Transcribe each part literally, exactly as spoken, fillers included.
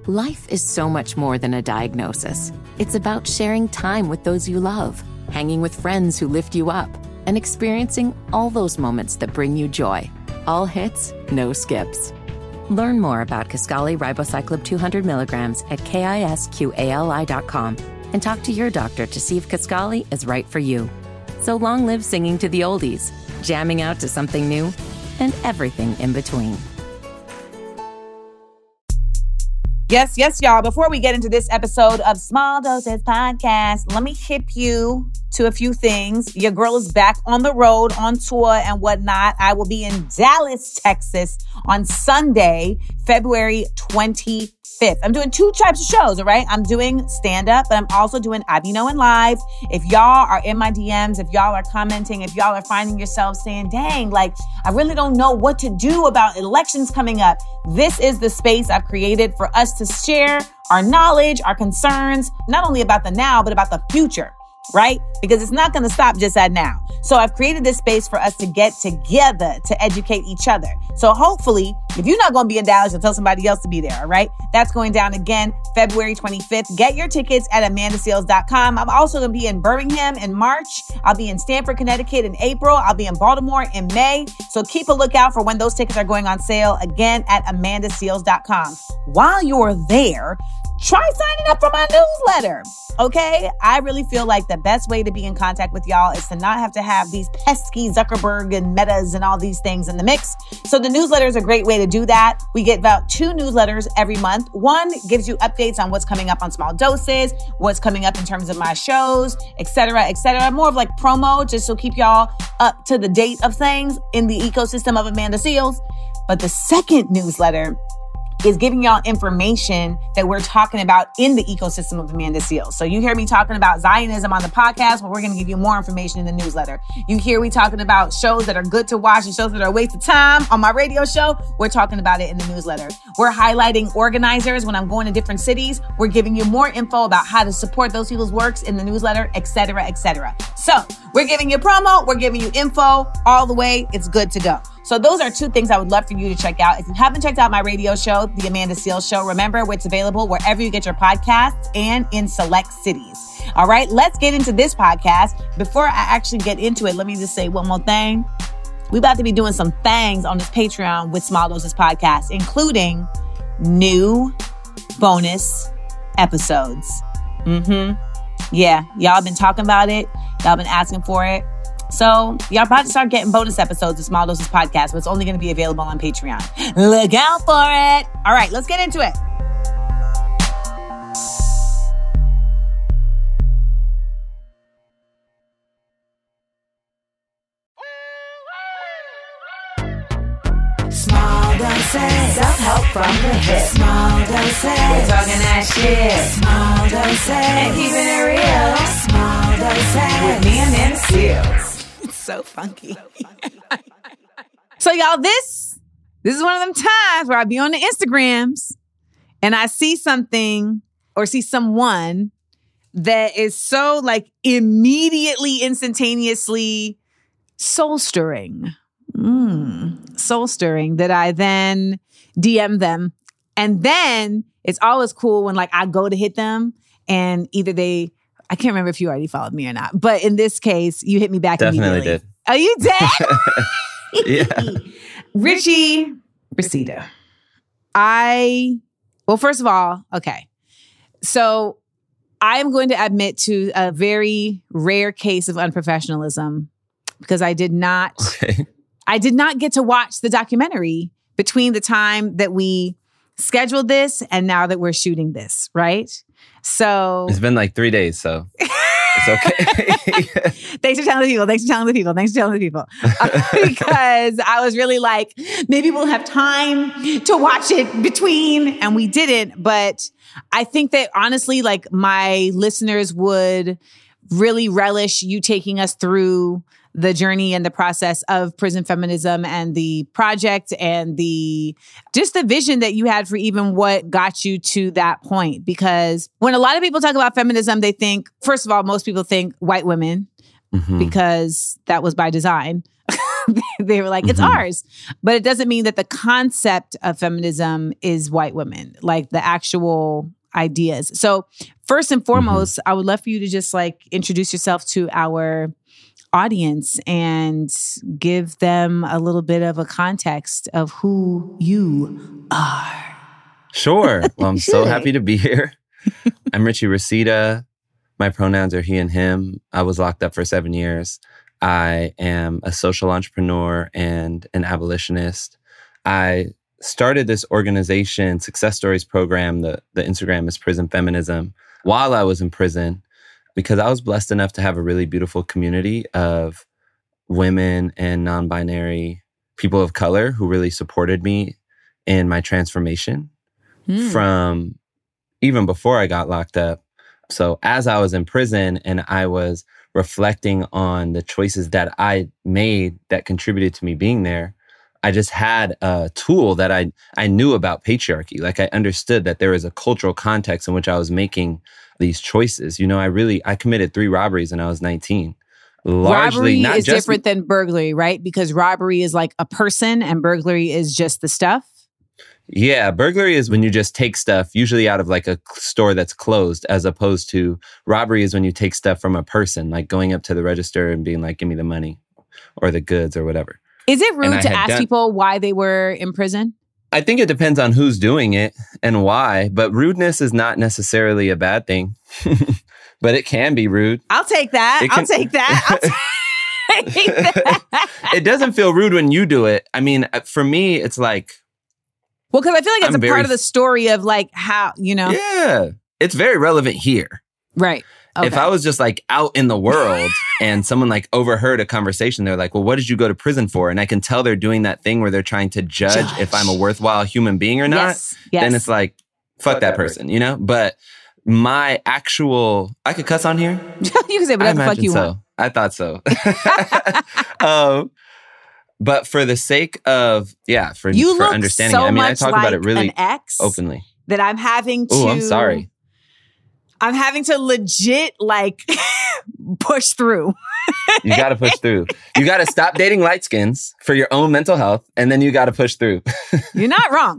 Life is so much more than a diagnosis. It's about sharing time with those you love, hanging with friends who lift you up, and experiencing all those moments that bring you joy. All hits, no skips. Learn more about Kisqali Ribociclib two hundred milligrams at kisqali dot com and talk to your doctor to see if Kisqali is right for you. So long live singing to the oldies, jamming out to something new, and everything in between. Yes, yes, y'all. Before we get into this episode of Small Doses Podcast, let me hip you to a few things. Your girl is back on the road, on tour and whatnot. I will be in Dallas, Texas on Sunday, February twenty-fifth. I'm doing two types of shows, all right? I'm doing stand-up, but I'm also doing I Be Knowing Live. If y'all are in my D Ms, if y'all are commenting, if y'all are finding yourselves saying, dang, like, I really don't know what to do about elections coming up, this is the space I've created for us to share our knowledge, our concerns, not only about the now, but about the future, right? Because it's not going to stop just at now. So I've created this space for us to get together to educate each other. So hopefully, if you're not going to be in Dallas, you'll tell somebody else to be there, all right? That's going down again, February twenty-fifth. Get your tickets at amanda seales dot com. I'm also going to be in Birmingham in March. I'll be in Stamford, Connecticut in April. I'll be in Baltimore in May. So keep a lookout for when those tickets are going on sale, again, at amanda seales dot com. While you're there, try signing up for my newsletter, okay? I really feel like the best way to be in contact with y'all is to not have to have these pesky Zuckerberg and Metas and all these things in the mix. So the newsletter is a great way to do that. We get about two newsletters every month. One gives you updates on what's coming up on Small Doses, what's coming up in terms of my shows, et cetera, et cetera. More of like promo, just to keep y'all up to the date of things in the ecosystem of Amanda Seales. But the second newsletter is giving y'all information that we're talking about in the ecosystem of Amanda Seales. So you hear me talking about Zionism on the podcast, but we're going to give you more information in the newsletter. You hear me talking about shows that are good to watch and shows that are a waste of time on my radio show. We're talking about it in the newsletter. We're highlighting organizers when I'm going to different cities. We're giving you more info about how to support those people's works in the newsletter, et cetera, et cetera. So we're giving you promo. We're giving you info all the way. It's good to go. So those are two things I would love for you to check out. If you haven't checked out my radio show, The Amanda Seales Show, remember it's available wherever you get your podcasts and in select cities. All right, let's get into this podcast. Before I actually get into it, let me just say one more thing. We're about to be doing some things on this Patreon with Small Doses Podcast, including new bonus episodes. Mm-hmm. Yeah, y'all been talking about it. Y'all been asking for it. So y'all about to start getting bonus episodes of Small Doses Podcast, but it's only going to be available on Patreon. Look out for it. All right, let's get into it. Small doses, self-help from the hip. Small doses, we're talking that shit. Small doses, and keeping it real. Small doses, with me and Amanda Seales. It's so funky. So y'all, this this is one of them times where I be on the Instagrams and I see something or see someone that is so like immediately, instantaneously soul stirring. Mm, soul stirring that I then D M them. And then it's always cool when like I go to hit them and either they, I can't remember if you already followed me or not, but in this case, you hit me back Definitely immediately. did. Oh, you did? Yeah. Richie Reseda. I, well, first of all, okay. So I am going to admit to a very rare case of unprofessionalism because I did not, Okay. I did not get to watch the documentary between the time that we scheduled this and now that we're shooting this, right? So It's been like three days, so it's okay. Thanks for telling the people. Thanks for telling the people. Thanks for telling the people. Uh, because I was really like, maybe we'll have time to watch it between, and we didn't. But I think that honestly, like my listeners would really relish you taking us through the journey and the process of prison feminism and the project and the just the vision that you had for even what got you to that point. Because when a lot of people talk about feminism, they think, first of all, most people think white women, mm-hmm. because that was by design. they were like, it's Mm-hmm. ours. But it doesn't mean that the concept of feminism is white women, like the actual ideas. So first and foremost, mm-hmm. I would love for you to just like introduce yourself to our audience and give them a little bit of a context of who you are. Sure. Well, I'm so happy to be here. I'm Richie Reseda. My pronouns are he and him. I was locked up for seven years. I am a social entrepreneur and an abolitionist. I started this organization, Success Stories program. The, the Instagram is Prison Feminism, while I was in prison, because I was blessed enough to have a really beautiful community of women and non-binary people of color who really supported me in my transformation mm. from even before I got locked up. So as I was in prison and I was reflecting on the choices that I made that contributed to me being there, I just had a tool that I, I knew about patriarchy. Like I understood that there was a cultural context in which I was making these choices. You know, I really, I committed three robberies when I was nineteen. Largely, robbery not is just different than burglary, right? Because robbery is like a person and burglary is just the stuff. Yeah, burglary is when you just take stuff, usually out of like a store that's closed, as opposed to robbery is when you take stuff from a person, like going up to the register and being like, give me the money or the goods or whatever. Is it rude to ask done, people why they were in prison? I think it depends on who's doing it and why, but rudeness is not necessarily a bad thing, but it can be rude. I'll take that. Can, I'll take that. I'll take that. It doesn't feel rude when you do it. I mean, for me, it's like, well, because I feel like it's I'm a very, part of the story of like how, you know. Yeah, it's very relevant here. Right. Okay. If I was just like out in the world and someone like overheard a conversation, they're like, well, what did you go to prison for? And I can tell they're doing that thing where they're trying to judge, judge. if I'm a worthwhile human being or not. Yes. Yes. Then it's like, fuck, fuck that, that person, person, you know? But my actual, I could cuss on here? You can say whatever the fuck you so. want. I thought so. um, But for the sake of, yeah, for, you for look understanding so it, I mean, much I talk like about it really an ex openly. That I'm having to. Oh, I'm sorry. I'm having to legit like push through. You got to push through. You got to stop dating light skins for your own mental health, and then you got to push through. You're not wrong.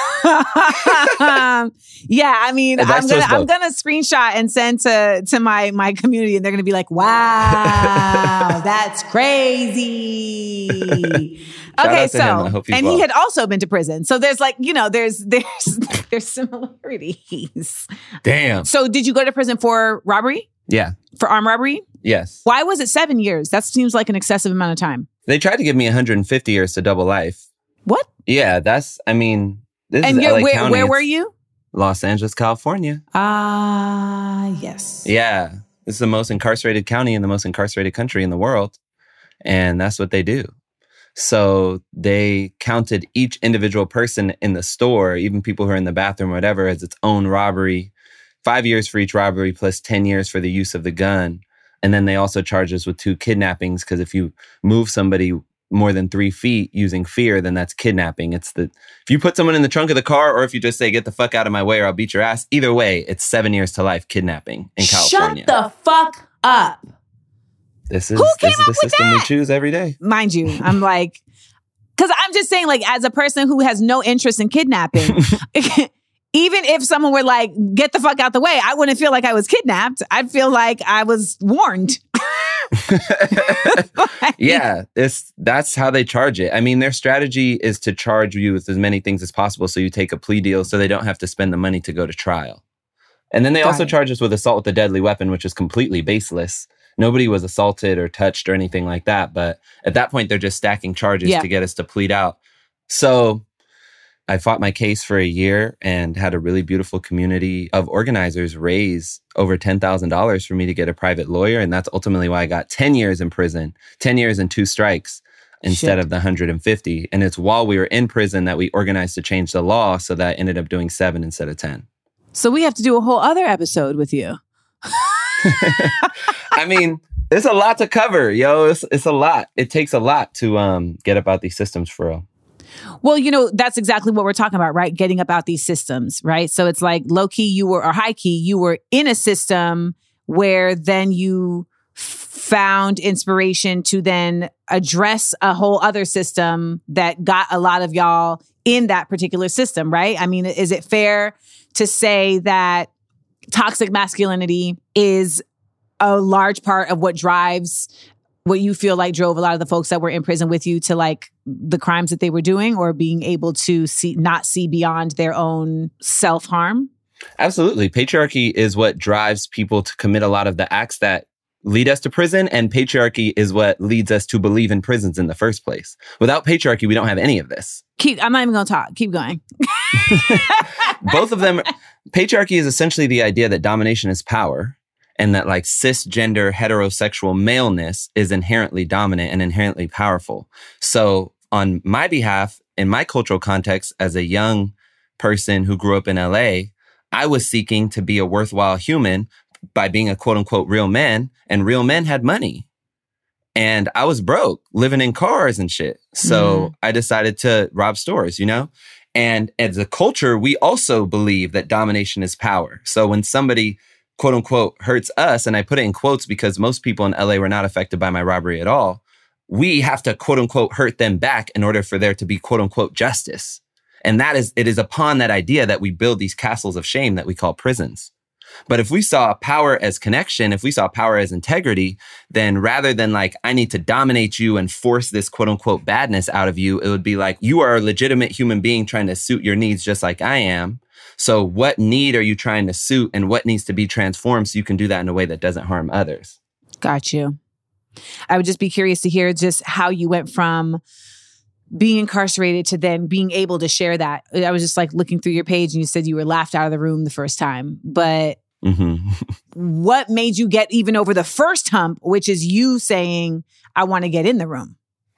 um, yeah, I mean, I'm gonna both. I'm gonna screenshot and send to to my my community, and they're gonna be like, "Wow, that's crazy." Okay, so and well. He had also been to prison, so there's like you know, there's there's there's similarities. Damn. So did you go to prison for robbery? Yeah. For armed robbery? Yes. Why was it seven years? That seems like an excessive amount of time. They tried to give me one hundred fifty years to double life. What? Yeah, that's. I mean. This and is L A where, County. where were it's you? Los Angeles, California. Ah, uh, yes. Yeah. This is the most incarcerated county and the most incarcerated country in the world. And that's what they do. So they counted each individual person in the store, even people who are in the bathroom or whatever, as its own robbery. Five years for each robbery plus ten years for the use of the gun. And then they also charge us with two kidnappings because if you move somebody more than three feet using fear, then that's kidnapping. It's the, if you put someone in the trunk of the car or if you just say, get the fuck out of my way or I'll beat your ass, either way, it's seven years to life kidnapping in California. Shut the fuck up. This is, Who came this is up the with system that? we choose every day. Mind you, I'm like, because I'm just saying, like, as a person who has no interest in kidnapping, even if someone were like, get the fuck out the way, I wouldn't feel like I was kidnapped. I'd feel like I was warned. Yeah, it's that's how they charge it. I mean, their strategy is to charge you with as many things as possible so you take a plea deal so they don't have to spend the money to go to trial. And then they Got also it. charge us with assault with a deadly weapon, which is completely baseless. Nobody was assaulted or touched or anything like that. But at that point, they're just stacking charges yeah. to get us to plead out. So I fought my case for a year and had a really beautiful community of organizers raise over ten thousand dollars for me to get a private lawyer. And that's ultimately why I got ten years in prison, ten years and two strikes instead Shit. of the one hundred fifty. And it's while we were in prison that we organized to change the law. So that I ended up doing seven instead of ten. So we have to do a whole other episode with you. I mean, there's a lot to cover, yo. It's, it's a lot. It takes a lot to um, get about these systems for real. Well, you know, that's exactly what we're talking about, right? Getting about these systems, right? So it's like low key, you were, or high key, you were in a system where then you f- found inspiration to then address a whole other system that got a lot of y'all in that particular system, right? I mean, is it fair to say that toxic masculinity is a large part of what drives what you feel like drove a lot of the folks that were in prison with you to like the crimes that they were doing, or being able to see, not see beyond their own self-harm? Absolutely. Patriarchy is what drives people to commit a lot of the acts that lead us to prison, and patriarchy is what leads us to believe in prisons in the first place. Without patriarchy, we don't have any of this. Keep. I'm not even going to talk. Keep going. Both of them, patriarchy is essentially the idea that domination is power, and that like cisgender heterosexual maleness is inherently dominant and inherently powerful. So on my behalf, in my cultural context, as a young person who grew up in L A, I was seeking to be a worthwhile human by being a quote unquote real man, and real men had money. And I was broke, living in cars and shit. So mm. I decided to rob stores, you know? And as a culture, we also believe that domination is power. So when somebody quote unquote hurts us, and I put it in quotes because most people in L A were not affected by my robbery at all, we have to quote unquote hurt them back in order for there to be quote unquote justice. And that is, it is upon that idea that we build these castles of shame that we call prisons. But if we saw power as connection, if we saw power as integrity, then rather than like, I need to dominate you and force this quote unquote badness out of you, it would be like, you are a legitimate human being trying to suit your needs just like I am. So what need are you trying to suit, and what needs to be transformed so you can do that in a way that doesn't harm others? Got you. I would just be curious to hear just how you went from being incarcerated to then being able to share that. I was just like looking through your page and you said you were laughed out of the room the first time, but mm-hmm. What made you get even over the first hump, which is you saying, I want to get in the room?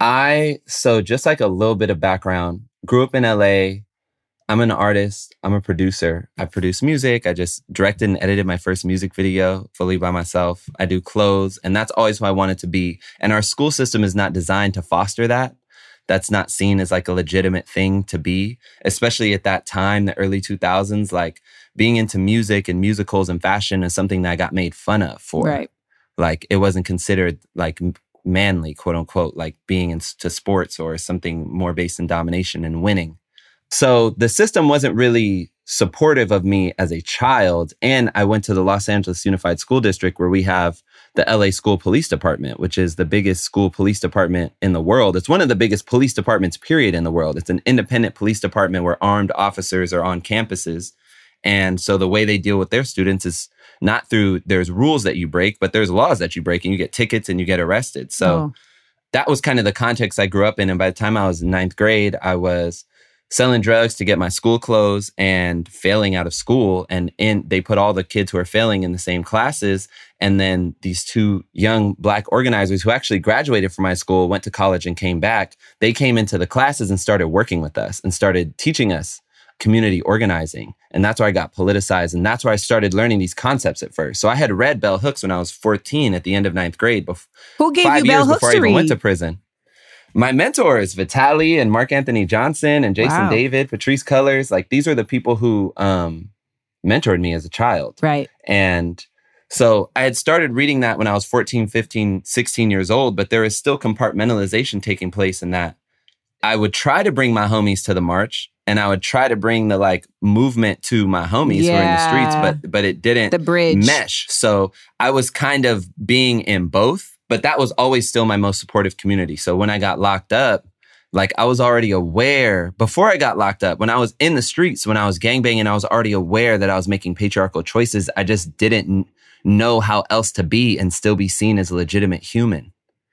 I, so just like a little bit of background, grew up in L A. I'm an artist. I'm a producer. I produce music. I just directed and edited my first music video fully by myself. I do clothes, and that's always who I wanted to be. And our school system is not designed to foster that. That's not seen as like a legitimate thing to be, especially at that time, the early two thousands, like being into music and musicals and fashion is something that I got made fun of for. Right. Like it wasn't considered like manly, quote unquote, like being into sports or something more based in domination and winning. So the system wasn't really supportive of me as a child. And I went to the Los Angeles Unified School District, where we have the L A School Police Department, which is the biggest school police department in the world. It's one of the biggest police departments, period, in the world. It's an independent police department where armed officers are on campuses. And so the way they deal with their students is not through, there's rules that you break, but there's laws that you break, and you get tickets and you get arrested. So oh. that was kind of the context I grew up in. And by the time I was in ninth grade, I was selling drugs to get my school clothes and failing out of school. And in they put all the kids who are failing in the same classes. And then these two young Black organizers who actually graduated from my school, went to college and came back. They came into the classes and started working with us and started teaching us community organizing. And that's where I got politicized. And that's where I started learning these concepts at first. So I had read Bell Hooks when I was fourteen at the end of ninth grade. Before, Who gave five you years Bell Hooks before to I even read? went to prison. My mentors, Vitaly and Mark Anthony Johnson and Jason Wow. David, Patrice Cullors, like these are the people who um, mentored me as a child. Right. And so I had started reading that when I was fourteen, fifteen, sixteen years old, but there is still compartmentalization taking place in that. I would try to bring my homies to the march, and I would try to bring the like movement to my homies yeah. who are in the streets, but but it didn't the bridge. mesh. So I was kind of being in both, but that was always still my most supportive community. So when I got locked up, like I was already aware before I got locked up, when I was in the streets, when I was gangbanging, I was already aware that I was making patriarchal choices. I just didn't know how else to be and still be seen as a legitimate human.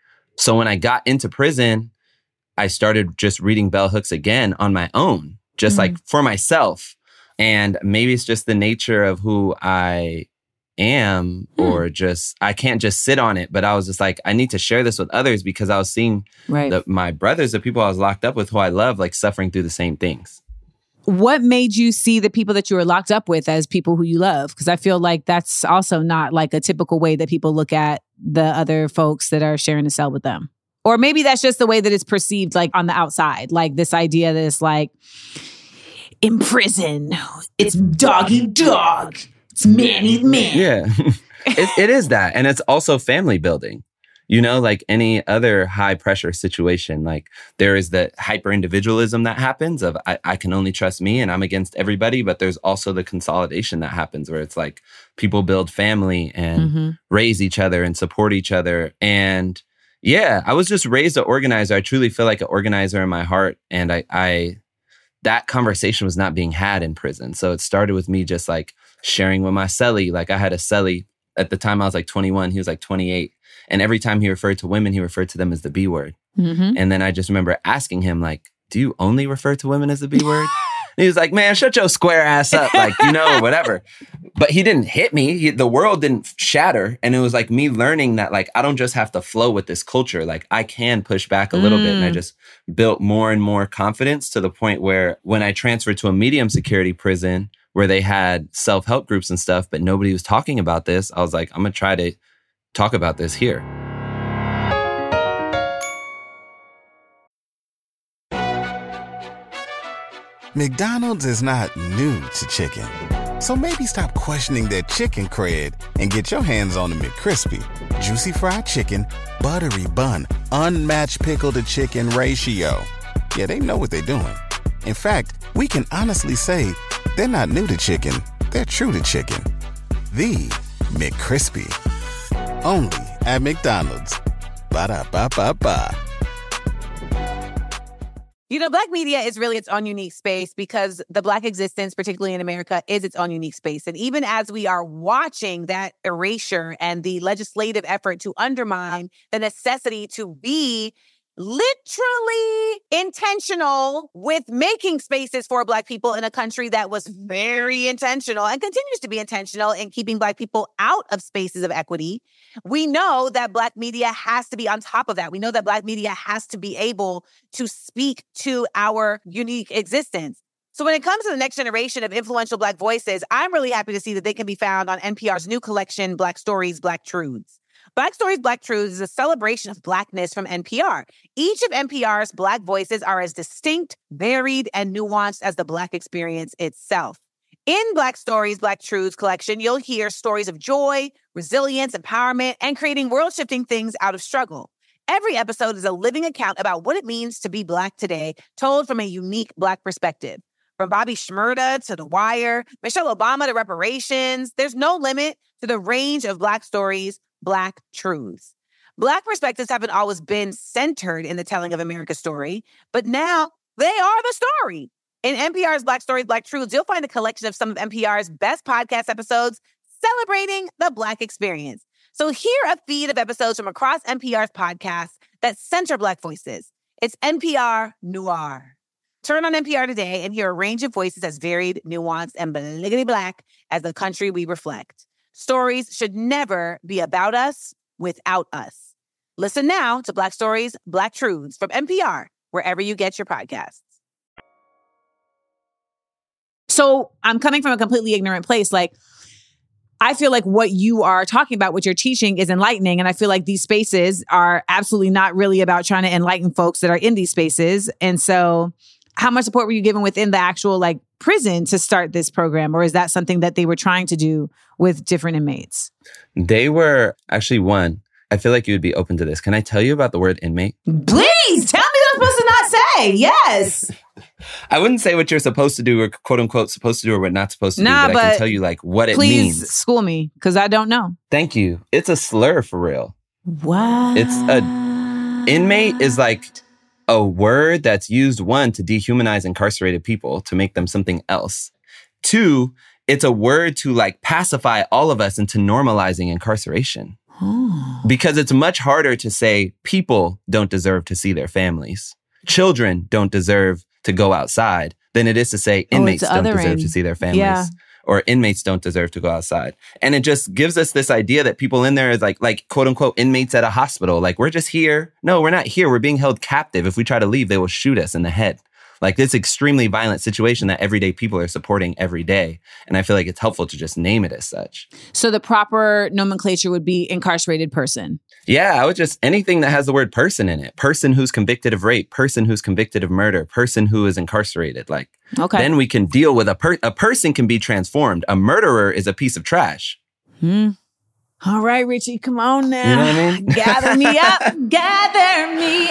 So when I got into prison, I started just reading Bell Hooks again on my own, just mm-hmm. like for myself. And maybe it's just the nature of who I am, mm. or just, I can't just sit on it. But I was just like, I need to share this with others because I was seeing right. the, my brothers, the people I was locked up with who I love, like suffering through the same things. What made you see the people that you were locked up with as people who you love? Because I feel like that's also not like a typical way that people look at the other folks that are sharing a cell with them. Or maybe that's just the way that it's perceived, like on the outside, like this idea that it's like, in prison, it's dog eat dog, it's man eat man. Yeah, it, it is that. And it's also family building. You know, like any other high pressure situation, like there is the hyper individualism that happens of I, I can only trust me and I'm against everybody. But there's also the consolidation that happens where it's like people build family and mm-hmm. raise each other and support each other. And yeah, I was just raised an organizer. I truly feel like an organizer in my heart. And I, I that conversation was not being had in prison. So it started with me just like sharing with my cellie. Like I had a cellie at the time I was like twenty-one. He was like twenty-eight. And every time he referred to women, he referred to them as the B word. Mm-hmm. And then I just remember asking him, like, do you only refer to women as the B word? And he was like, man, shut your square ass up, like, you know, or whatever. But he didn't hit me. He, the world didn't shatter. And it was like me learning that, like, I don't just have to flow with this culture. Like, I can push back a little mm. bit. And I just built more and more confidence to the point where when I transferred to a medium security prison where they had self-help groups and stuff, but nobody was talking about this, I was like, I'm going to try to talk about this here. McDonald's is not new to chicken. So maybe stop questioning their chicken cred and get your hands on the McCrispy. Juicy fried chicken, buttery bun, unmatched pickle to chicken ratio. Yeah, they know what they're doing. In fact, we can honestly say they're not new to chicken. They're true to chicken. The McCrispy. Only at McDonald's. Ba-da-ba-ba-ba. You know, Black media is really its own unique space because the Black existence, particularly in America, is its own unique space. And even as we are watching that erasure and the legislative effort to undermine the necessity to be literally intentional with making spaces for Black people in a country that was very intentional and continues to be intentional in keeping Black people out of spaces of equity, we know that Black media has to be on top of that. We know that Black media has to be able to speak to our unique existence. So when it comes to the next generation of influential Black voices, I'm really happy to see that they can be found on N P R's new collection, Black Stories, Black Truths. Black Stories, Black Truths is a celebration of Blackness from N P R. Each of N P R's Black voices are as distinct, varied, and nuanced as the Black experience itself. In Black Stories, Black Truths collection, you'll hear stories of joy, resilience, empowerment, and creating world-shifting things out of struggle. Every episode is a living account about what it means to be Black today, told from a unique Black perspective. From Bobby Shmurda to The Wire, Michelle Obama to reparations, there's no limit to the range of Black stories, Black truths. Black perspectives haven't always been centered in the telling of America's story, but now they are the story. In N P R's Black Stories, Black Truths, you'll find a collection of some of N P R's best podcast episodes celebrating the Black experience. So hear a feed of episodes from across N P R's podcasts that center Black voices. It's N P R Noir. Turn on N P R today and hear a range of voices as varied, nuanced, and bliggity Black as the country we reflect. Stories should never be about us without us. Listen now to Black Stories, Black Truths from N P R, wherever you get your podcasts. So I'm coming from a completely ignorant place. Like, I feel like what you are talking about, what you're teaching is enlightening. And I feel like these spaces are absolutely not really about trying to enlighten folks that are in these spaces. And so how much support were you given within the actual like prison to start this program? Or is that something that they were trying to do with different inmates? They were actually one. I feel like you would be open to this. Can I tell you about the word inmate? Please tell me what I'm supposed to not say. Yes. I wouldn't say what you're supposed to do or quote unquote supposed to do or what not supposed to nah, do, but, but I can tell you like what it please means. Please school me because I don't know. Thank you. It's a slur for real. What? It's a inmate is like a word that's used, one, to dehumanize incarcerated people, to make them something else. Two, it's a word to like pacify all of us into normalizing incarceration. Oh. Because it's much harder to say people don't deserve to see their families. Children don't deserve to go outside than it is to say inmates oh, don't deserve to see their families. Yeah. Or inmates don't deserve to go outside. And it just gives us this idea that people in there is like, like quote unquote, inmates at a hospital. Like, we're just here. No, we're not here. We're being held captive. If we try to leave, they will shoot us in the head. Like this extremely violent situation that everyday people are supporting every day. And I feel like it's helpful to just name it as such. So the proper nomenclature would be incarcerated person. Yeah, I would just, anything that has the word person in it. Person who's convicted of rape, person who's convicted of murder, person who is incarcerated. Like, okay. Then we can deal with a per- a person can be transformed. A murderer is a piece of trash. Hmm. All right, Richie, come on now. You know what I mean? Gather me up. Gather me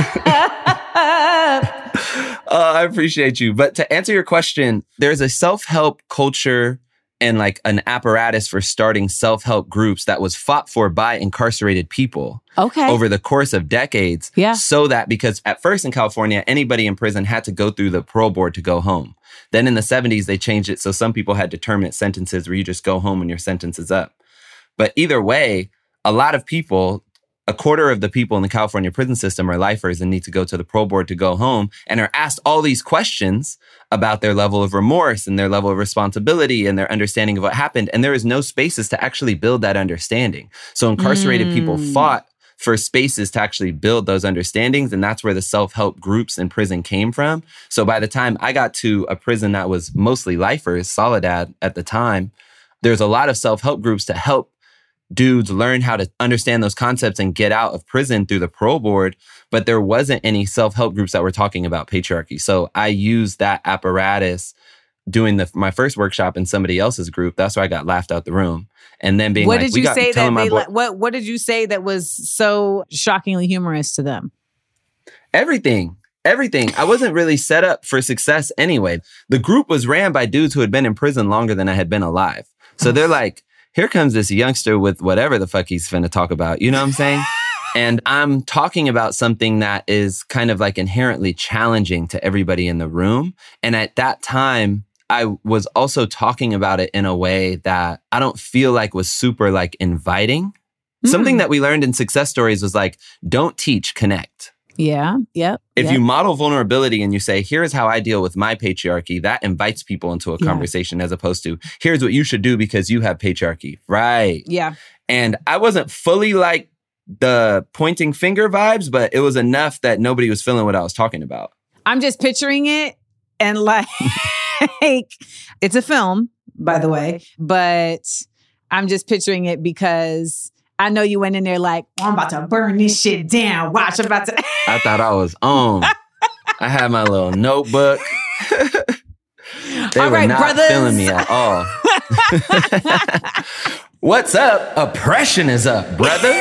up. Oh, I appreciate you. But to answer your question, there's a self-help culture and like an apparatus for starting self-help groups that was fought for by incarcerated people okay. over the course of decades. Yeah. So that, because at first in California, anybody in prison had to go through the parole board to go home. Then in the seventies, they changed it so some people had determinate sentences where you just go home when your sentence is up. But either way, a lot of people, a quarter of the people in the California prison system are lifers and need to go to the parole board to go home and are asked all these questions about their level of remorse and their level of responsibility and their understanding of what happened. And there is no spaces to actually build that understanding. So incarcerated mm. people fought for spaces to actually build those understandings. And that's where the self-help groups in prison came from. So by the time I got to a prison that was mostly lifers, Soledad at the time, there's a lot of self-help groups to help dudes learn how to understand those concepts and get out of prison through the parole board. But there wasn't any self-help groups that were talking about patriarchy. So I used that apparatus doing the my first workshop in somebody else's group. That's why I got laughed out the room. And then being what like, did you got, say that they, boy- what what did you say that was so shockingly humorous to them? Everything. Everything. I wasn't really set up for success anyway. The group was ran by dudes who had been in prison longer than I had been alive. So they're like, here comes this youngster with whatever the fuck he's finna talk about. You know what I'm saying? And I'm talking about something that is kind of like inherently challenging to everybody in the room. And at that time, I was also talking about it in a way that I don't feel like was super like inviting. Mm. Something that we learned in success stories was like, don't teach, connect. Yeah. Yep. If yep. you model vulnerability and you say, here's how I deal with my patriarchy, that invites people into a yeah. conversation as opposed to, here's what you should do because you have patriarchy. Right. Yeah. And I wasn't fully like the pointing finger vibes, but it was enough that nobody was feeling what I was talking about. I'm just picturing it and like, it's a film, by the way, but I'm just picturing it because I know you went in there like, oh, I'm about to burn this shit down. Watch, I'm about to. I thought I was on. I had my little notebook. They all were right, not brothers. feeling me at all. What's up? Oppression is up, brother.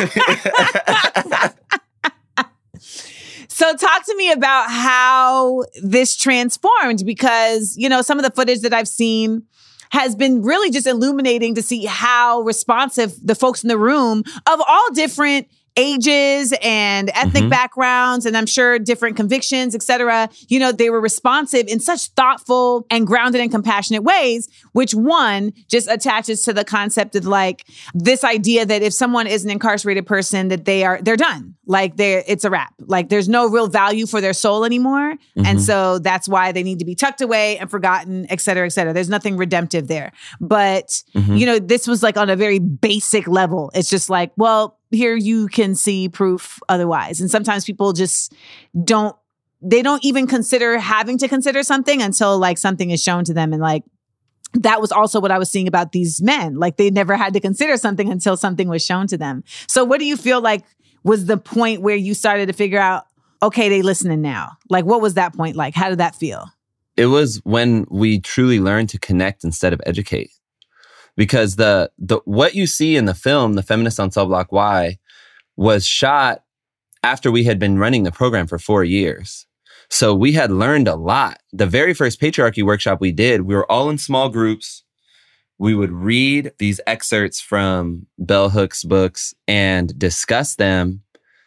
So talk to me about how this transformed, because, you know, some of the footage that I've seen has been really just illuminating to see how responsive the folks in the room of all different ages and ethnic mm-hmm. backgrounds, and I'm sure different convictions, et cetera. You know, they were responsive in such thoughtful and grounded and compassionate ways, which one just attaches to the concept of like this idea that if someone is an incarcerated person, that they are, they're done. Like they're, it's a wrap. Like there's no real value for their soul anymore. Mm-hmm. And so that's why they need to be tucked away and forgotten, et cetera, et cetera. There's nothing redemptive there. But, mm-hmm. you know, this was like on a very basic level. It's just like, well, here you can see proof otherwise. And sometimes people just don't, they don't even consider having to consider something until like something is shown to them. And like, that was also what I was seeing about these men. Like they never had to consider something until something was shown to them. So what do you feel like was the point where you started to figure out, okay, they listening now? Like, what was that point like? How did that feel? It was when we truly learned to connect instead of educate. Because the the what you see in the film, The Feminist on Cell Block Y, was shot after we had been running the program for four years. So we had learned a lot. The very first patriarchy workshop we did, we were all in small groups. We would read these excerpts from Bell Hooks' books and discuss them.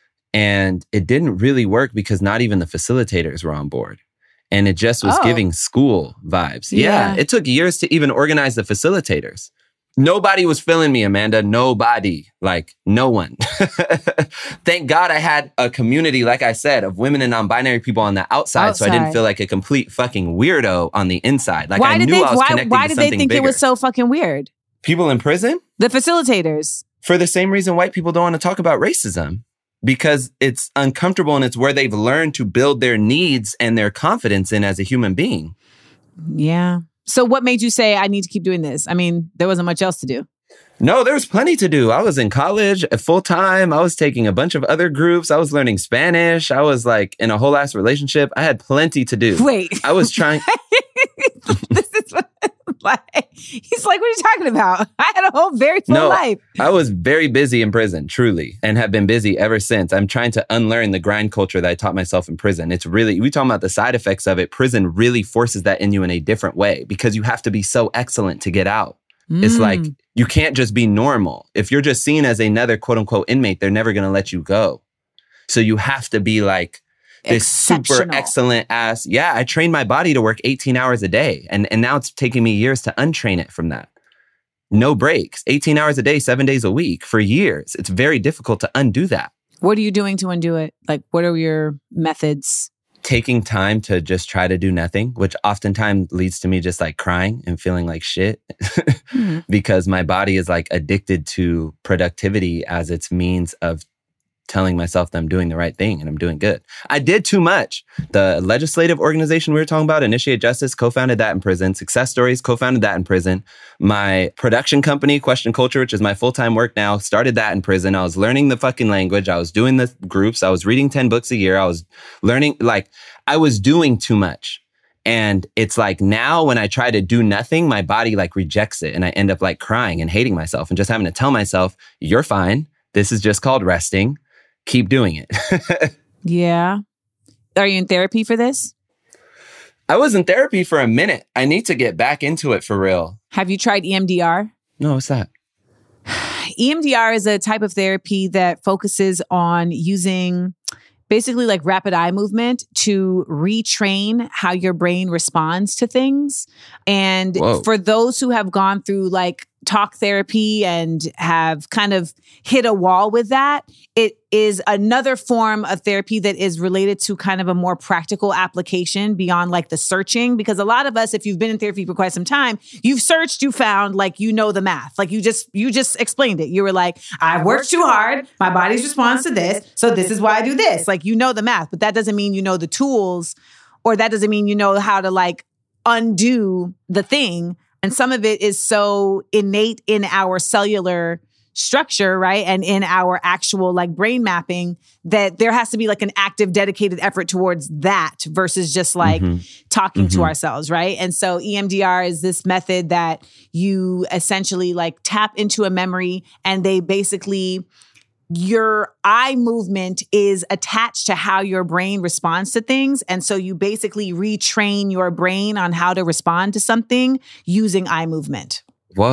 And it didn't really work because not even the facilitators were on board. And it just was oh. giving school vibes. Yeah. yeah. It took years to even organize the facilitators. Nobody was feeling me, Amanda. Nobody. Like, no one. Thank God I had a community, like I said, of women and non-binary people on the outside, outside. So I didn't feel like a complete fucking weirdo on the inside. Like, why I did knew they, I was why, connected why to did they think bigger. It was so fucking weird? People in prison? The facilitators. For the same reason white people don't want to talk about racism. Because it's uncomfortable and it's where they've learned to build their needs and their confidence in as a human being. Yeah. So what made you say, I need to keep doing this? I mean, there wasn't much else to do. No, there was plenty to do. I was in college full time. I was taking a bunch of other groups. I was learning Spanish. I was like in a whole ass relationship. I had plenty to do. Wait. I was trying. this is what, Like, he's like, what are you talking about? I had a whole very full no, life. I was very busy in prison, truly, and have been busy ever since. I'm trying to unlearn the grind culture that I taught myself in prison. It's really, we talking about the side effects of it. Prison really forces that in you in a different way because you have to be so excellent to get out. Mm. It's like, you can't just be normal. If you're just seen as another quote unquote inmate, they're never going to let you go. So you have to be like, this super excellent ass. Yeah, I trained my body to work eighteen hours a day. And, and now it's taking me years to untrain it from that. No breaks, eighteen hours a day, seven days a week for years. It's very difficult to undo that. What are you doing to undo it? Like, what are your methods? Taking time to just try to do nothing, which oftentimes leads to me just like crying and feeling like shit mm-hmm. because my body is like addicted to productivity as its means of telling myself that I'm doing the right thing and I'm doing good. I did too much. The legislative organization we were talking about, Initiate Justice, co-founded that in prison. Success Stories, co-founded that in prison. My production company, Question Culture, which is my full-time work now, started that in prison. I was learning the fucking language. I was doing the groups. I was reading ten books a year. I was learning, like, I was doing too much. And it's like now when I try to do nothing, my body like rejects it. And I end up like crying and hating myself and just having to tell myself, you're fine. This is just called resting. Keep doing it. Yeah. Are you in therapy for this? I was in therapy for a minute. I need to get back into it for real. Have you tried E M D R? No, what's that? E M D R is a type of therapy that focuses on using basically like rapid eye movement to retrain how your brain responds to things. And Whoa. For those who have gone through like talk therapy and have kind of hit a wall with that, it is another form of therapy that is related to kind of a more practical application beyond like the searching. Because a lot of us, if you've been in therapy for quite some time, you've searched, you found like, you know, the math. Like you just, you just explained it. You were like, I worked too hard. My body's responds to this. So this is why I do this. Like, you know the math, but that doesn't mean you know the tools, or that doesn't mean you know how to like undo the thing. And some of it is so innate in our cellular structure, right? And in our actual like brain mapping that there has to be like an active, dedicated effort towards that versus just like mm-hmm. talking mm-hmm. to ourselves, right? And so E M D R is this method that you essentially like tap into a memory and they basically, your eye movement is attached to how your brain responds to things. And so you basically retrain your brain on how to respond to something using eye movement.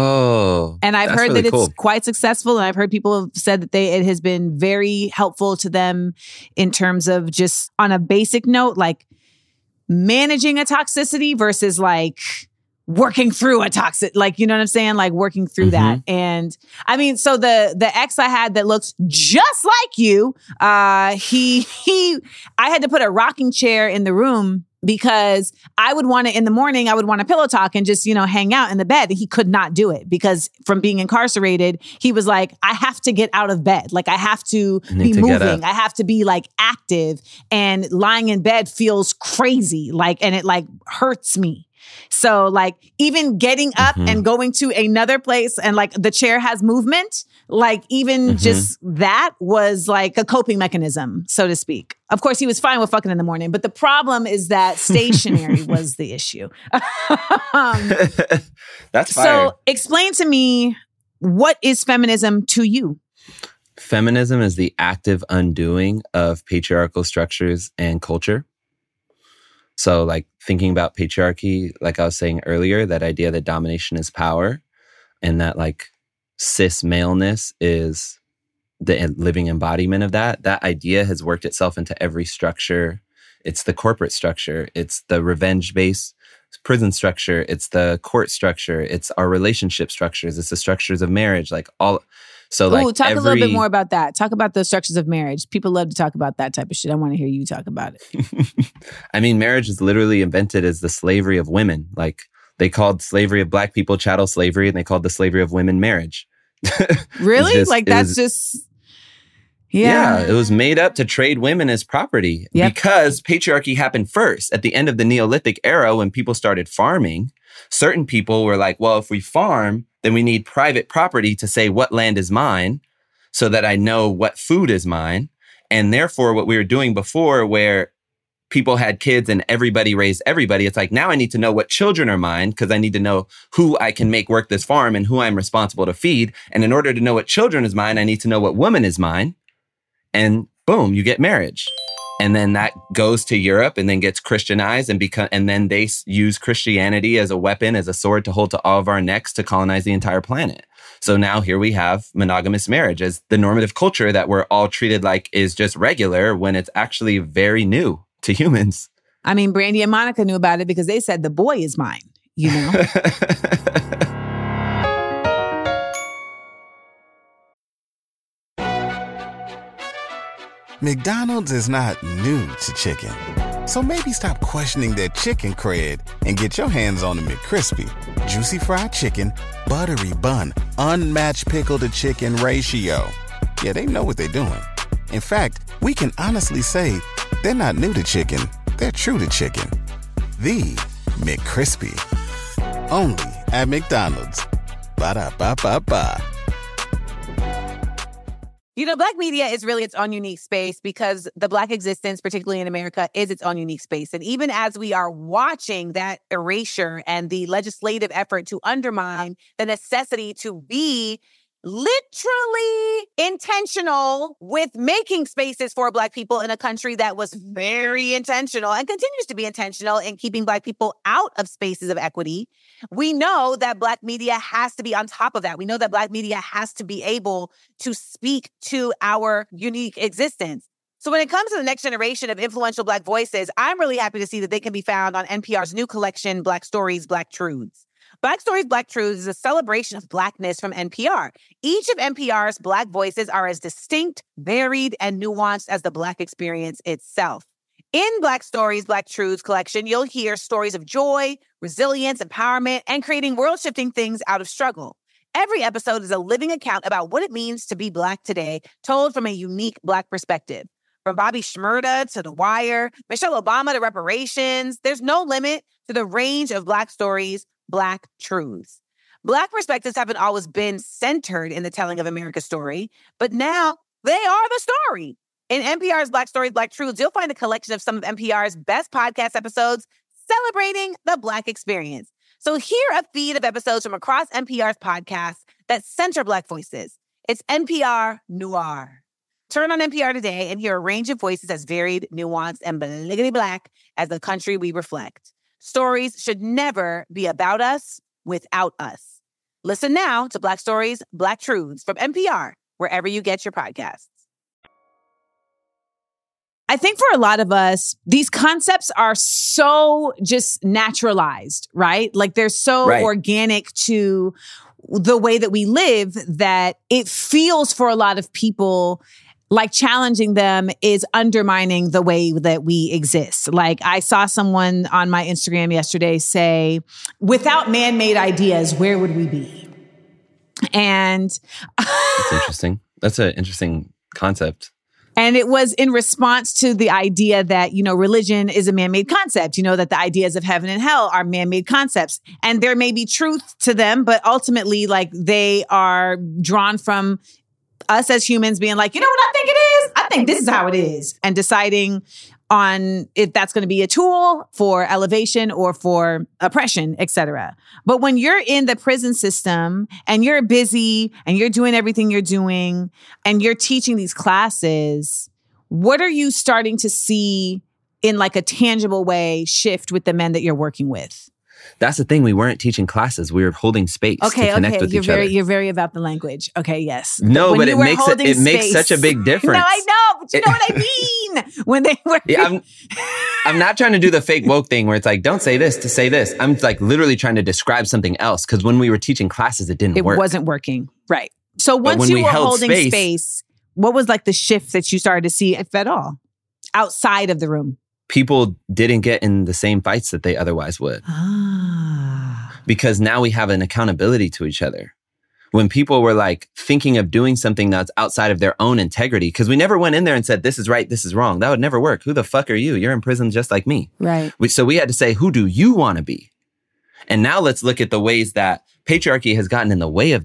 Whoa. And I've heard really that cool. It's quite successful. And I've heard people have said that they it has been very helpful to them in terms of just on a basic note, like managing a toxicity versus like working through a toxic, like, you know what I'm saying? Like working through mm-hmm. that. And I mean, so the, the ex I had that looks just like you, uh, he, he, I had to put a rocking chair in the room because I would want to, in the morning, I would want to pillow talk and just, you know, hang out in the bed. He could not do it because from being incarcerated, he was like, I have to get out of bed. Like I have to be to moving. I have to be like active, and lying in bed feels crazy. Like, and it like hurts me. So like even getting up mm-hmm. and going to another place and like the chair has movement, like even mm-hmm. just that was like a coping mechanism, so to speak. Of course, he was fine with fucking in the morning, but the problem is that stationary was the issue. um, That's fire. So explain to me, what is feminism to you? Feminism is the active undoing of patriarchal structures and culture. So like thinking about patriarchy, like I was saying earlier, that idea that domination is power and that like cis maleness is the living embodiment of that. That idea has worked itself into every structure. It's the corporate structure. It's the revenge-based prison structure. It's the court structure. It's our relationship structures. It's the structures of marriage. Like all... So like Ooh, talk every... a little bit more about that. Talk about the structures of marriage. People love to talk about that type of shit. I want to hear you talk about it. I mean, marriage is literally invented as the slavery of women. Like they called slavery of Black people chattel slavery, and they called the slavery of women marriage. Really? just, like that's was, just... Yeah. yeah, it was made up to trade women as property yep. because patriarchy happened first. At the end of the Neolithic era, when people started farming, certain people were like, well, if we farm, then we need private property to say what land is mine so that I know what food is mine. And therefore, what we were doing before, where people had kids and everybody raised everybody. It's like, now I need to know what children are mine because I need to know who I can make work this farm and who I'm responsible to feed. And in order to know what children is mine, I need to know what woman is mine. And boom, you get marriage. And then that goes to Europe and then gets Christianized and become, and then they use Christianity as a weapon, as a sword to hold to all of our necks to colonize the entire planet. So now here we have monogamous marriage as the normative culture that we're all treated like is just regular when it's actually very new to humans. I mean, Brandy and Monica knew about it because they said the boy is mine, you know? McDonald's is not new to chicken. So maybe stop questioning their chicken cred and get your hands on the McCrispy. Juicy fried chicken, buttery bun, unmatched pickle to chicken ratio. Yeah, they know what they're doing. In fact, we can honestly say they're not new to chicken. They're true to chicken. The McCrispy. Only at McDonald's. Ba-da-ba-ba-ba. You know, Black media is really its own unique space because the Black existence, particularly in America, is its own unique space. And even as we are watching that erasure and the legislative effort to undermine the necessity to be literally intentional with making spaces for Black people in a country that was very intentional and continues to be intentional in keeping Black people out of spaces of equity, we know that Black media has to be on top of that. We know that Black media has to be able to speak to our unique existence. So when it comes to the next generation of influential Black voices, I'm really happy to see that they can be found on N P R's new collection, Black Stories, Black Truths. Black Stories, Black Truths is a celebration of Blackness from N P R. Each of N P R's Black voices are as distinct, varied, and nuanced as the Black experience itself. In Black Stories, Black Truths collection, you'll hear stories of joy, resilience, empowerment, and creating world-shifting things out of struggle. Every episode is a living account about what it means to be Black today, told from a unique Black perspective. From Bobby Shmurda to The Wire, Michelle Obama to reparations, there's no limit to the range of Black stories, Black truths. Black perspectives haven't always been centered in the telling of America's story, but now they are the story. In N P R's Black Stories, Black Truths, you'll find a collection of some of N P R's best podcast episodes celebrating the Black experience. So hear a feed of episodes from across N P R's podcasts that center Black voices. It's N P R Noir. Turn on N P R today and hear a range of voices as varied, nuanced, and bliggity Black as the country we reflect. Stories should never be about us without us. Listen now to Black Stories, Black Truths from N P R, wherever you get your podcasts. I think for a lot of us, these concepts are so just naturalized, right? Like they're so right. organic to the way that we live that it feels for a lot of people like challenging them is undermining the way that we exist. Like I saw someone on my Instagram yesterday say, without man-made ideas, where would we be? And that's interesting. That's an interesting concept. And it was in response to the idea that, you know, religion is a man-made concept, you know, that the ideas of heaven and hell are man-made concepts. And there may be truth to them, but ultimately, like, they are drawn from us as humans being like, you know what I think it is? I think this is how it is. And deciding on if that's going to be a tool for elevation or for oppression, et cetera. But when you're in the prison system and you're busy and you're doing everything you're doing and you're teaching these classes, what are you starting to see in like a tangible way shift with the men that you're working with? That's the thing. We weren't teaching classes. We were holding space okay, to connect okay. with you're each very, other. You're very about the language. Okay, yes. No, when but it makes it, it space, makes such a big difference. No, I know, but you know what I mean. When they were, yeah, I'm, I'm not trying to do the fake woke thing where it's like, don't say this to say this. I'm like literally trying to describe something else because when we were teaching classes, it didn't it work. It wasn't working, right? So once you we were holding space, space, what was like the shift that you started to see, if at all, outside of the room? People didn't get in the same fights that they otherwise would. Ah. Because now we have an accountability to each other. When people were like thinking of doing something that's outside of their own integrity, because we never went in there and said, this is right, this is wrong. That would never work. Who the fuck are you? You're in prison just like me. Right. We, so we had to say, who do you want to be? And now let's look at the ways that patriarchy has gotten in the way of that.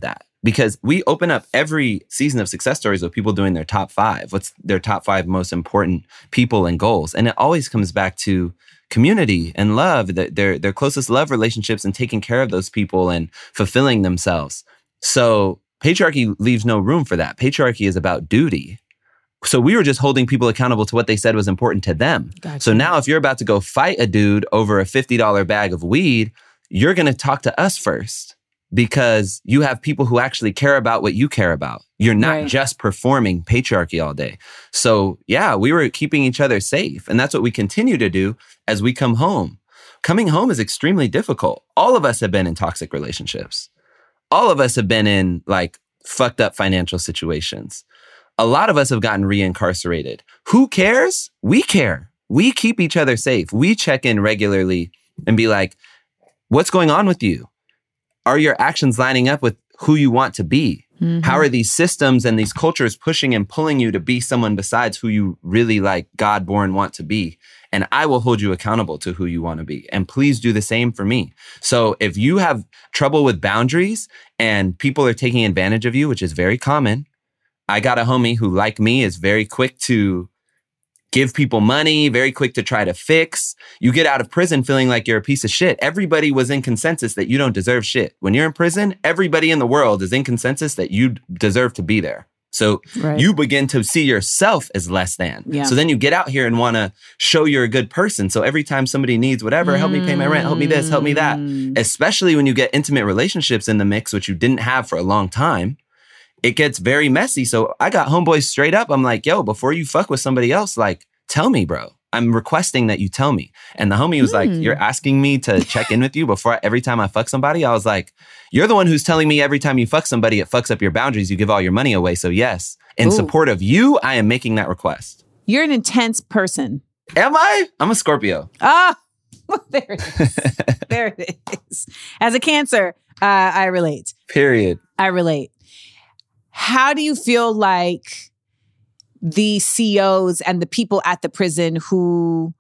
Because we open up every season of Success Stories with people doing their top five. What's their top five most important people and goals? And it always comes back to community and love, their, their closest love relationships and taking care of those people and fulfilling themselves. So patriarchy leaves no room for that. Patriarchy is about duty. So we were just holding people accountable to what they said was important to them. Gotcha. So now if you're about to go fight a dude over a fifty dollars bag of weed, you're going to talk to us first because you have people who actually care about what you care about. You're not right. just performing patriarchy all day. So yeah, we were keeping each other safe. And that's what we continue to do as we come home. Coming home is extremely difficult. All of us have been in toxic relationships. All of us have been in like fucked up financial situations. A lot of us have gotten reincarcerated. Who cares? We care. We keep each other safe. We check in regularly and be like, what's going on with you? Are your actions lining up with who you want to be? Mm-hmm. How are these systems and these cultures pushing and pulling you to be someone besides who you really like God-born want to be? And I will hold you accountable to who you want to be. And please do the same for me. So if you have trouble with boundaries and people are taking advantage of you, which is very common, I got a homie who, like me, is very quick to give people money, very quick to try to fix. You get out of prison feeling like you're a piece of shit. Everybody was in consensus that you don't deserve shit. When you're in prison, everybody in the world is in consensus that you deserve to be there. So right. you begin to see yourself as less than. Yeah. So then you get out here and want to show you're a good person. So every time somebody needs whatever, mm. help me pay my rent, help me this, help me that. Especially when you get intimate relationships in the mix, which you didn't have for a long time, it gets very messy. So I got homeboys straight up. I'm like, yo, before you fuck with somebody else, like, tell me, bro. I'm requesting that you tell me. And the homie was mm. like, you're asking me to check in with you before every time I fuck somebody? I was like, you're the one who's telling me every time you fuck somebody, it fucks up your boundaries. You give all your money away. So yes, in Ooh. support of you, I am making that request. You're an intense person. Am I? I'm a Scorpio. Ah, there it is. There it is. As a Cancer, uh, I relate. Period. I relate. How do you feel like the C E Os and the people at the prison who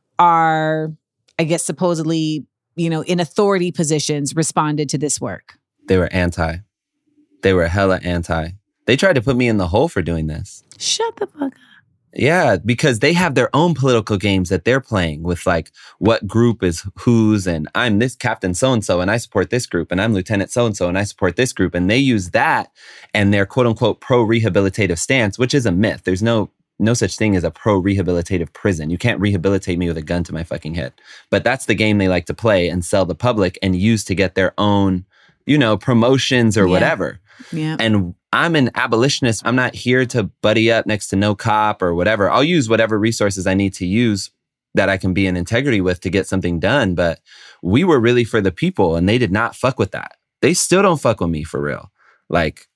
are, I guess, supposedly, you know, in authority positions responded to this work? They were anti. They were hella anti. They tried to put me in the hole for doing this. Shut the fuck up. Yeah, because they have their own political games that they're playing with, like, what group is whose, and I'm this Captain so-and-so, and I support this group, and I'm Lieutenant so-and-so, and I support this group. And they use that and their quote-unquote pro-rehabilitative stance, which is a myth. There's no no such thing as a pro-rehabilitative prison. You can't rehabilitate me with a gun to my fucking head. But that's the game they like to play and sell the public and use to get their own, you know, promotions or yeah. whatever. Yeah. And I'm an abolitionist. I'm not here to buddy up next to no cop or whatever. I'll use whatever resources I need to use that I can be in integrity with to get something done. But we were really for the people and they did not fuck with that. They still don't fuck with me for real. Like,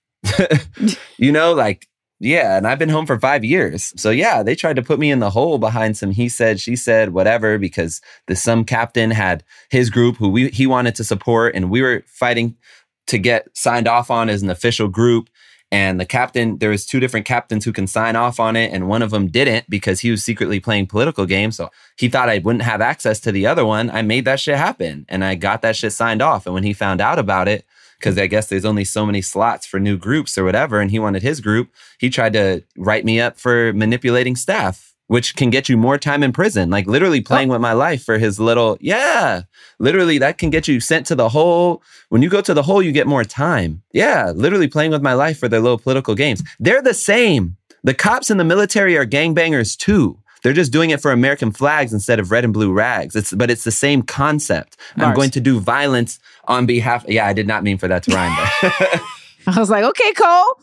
you know, like, yeah. And I've been home for five years. So yeah, they tried to put me in the hole behind some he said, she said, whatever, because the some captain had his group who we he wanted to support. And we were fighting to get signed off on as an official group. And the captain, there was two different captains who can sign off on it. And one of them didn't because he was secretly playing political games. So he thought I wouldn't have access to the other one. I made that shit happen and I got that shit signed off. And when he found out about it, because I guess there's only so many slots for new groups or whatever, and he wanted his group, he tried to write me up for manipulating staff, which can get you more time in prison. Like literally playing oh. with my life for his little, yeah, literally that can get you sent to the hole. When you go to the hole, you get more time. Yeah, literally playing with my life for their little political games. They're the same. The cops in the military are gangbangers too. They're just doing it for American flags instead of red and blue rags. It's but it's the same concept. Mars. I'm going to do violence on behalf. Yeah, I did not mean for that to rhyme. But I was like, okay, Cole.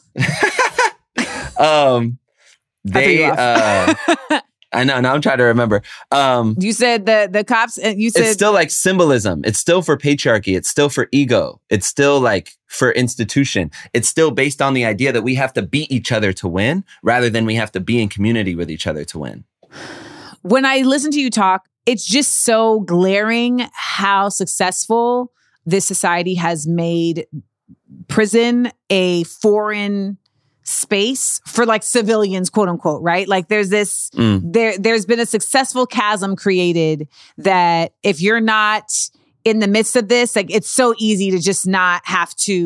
um, they. I, uh, I know. Now I'm trying to remember. Um, you said the the cops. You said it's still like symbolism. It's still for patriarchy. It's still for ego. It's still like for institution. It's still based on the idea that we have to beat each other to win, rather than we have to be in community with each other to win. When I listen to you talk, it's just so glaring how successful this society has made prison a foreign space for like civilians, quote unquote, right? Like there's this, mm. there, there's been a successful chasm created that if you're not in the midst of this, like it's so easy to just not have to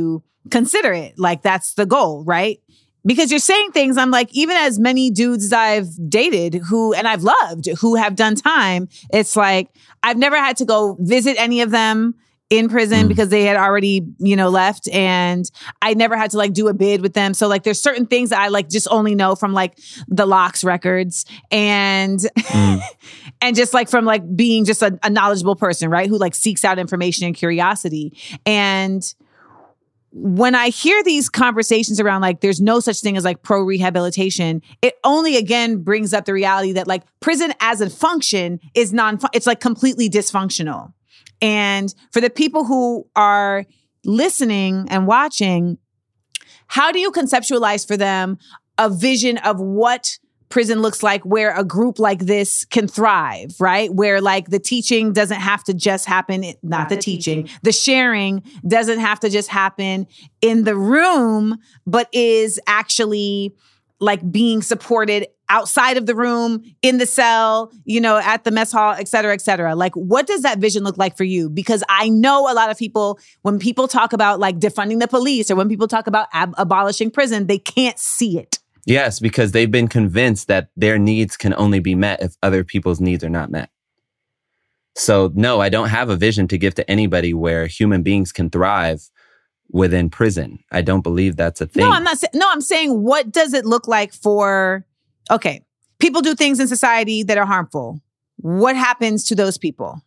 consider it. Like, that's the goal, right? Because you're saying things, I'm like, even as many dudes as I've dated who, and I've loved, who have done time, it's like, I've never had to go visit any of them in prison mm. because they had already, you know, left. And I never had to like do a bid with them. So like, there's certain things that I like just only know from like the Locks records and, mm. and just like from like being just a, a knowledgeable person, right? Who like seeks out information and curiosity. And when I hear these conversations around like there's no such thing as like pro rehabilitation, it only again brings up the reality that like prison as a function is non, it's like completely dysfunctional. And for the people who are listening and watching, how do you conceptualize for them a vision of what prison looks like where a group like this can thrive, right? Where like the teaching doesn't have to just happen, not the teaching, the sharing doesn't have to just happen in the room, but is actually like being supported outside of the room, in the cell, you know, at the mess hall, et cetera, et cetera. Like, what does that vision look like for you? Because I know a lot of people, when people talk about like defunding the police or when people talk about ab- abolishing prison, they can't see it. Yes, because they've been convinced that their needs can only be met if other people's needs are not met. So no, I don't have a vision to give to anybody where human beings can thrive within prison. I don't believe that's a thing. No, I'm not saying, no, I'm saying, what does it look like for, okay, people do things in society that are harmful. What happens to those people?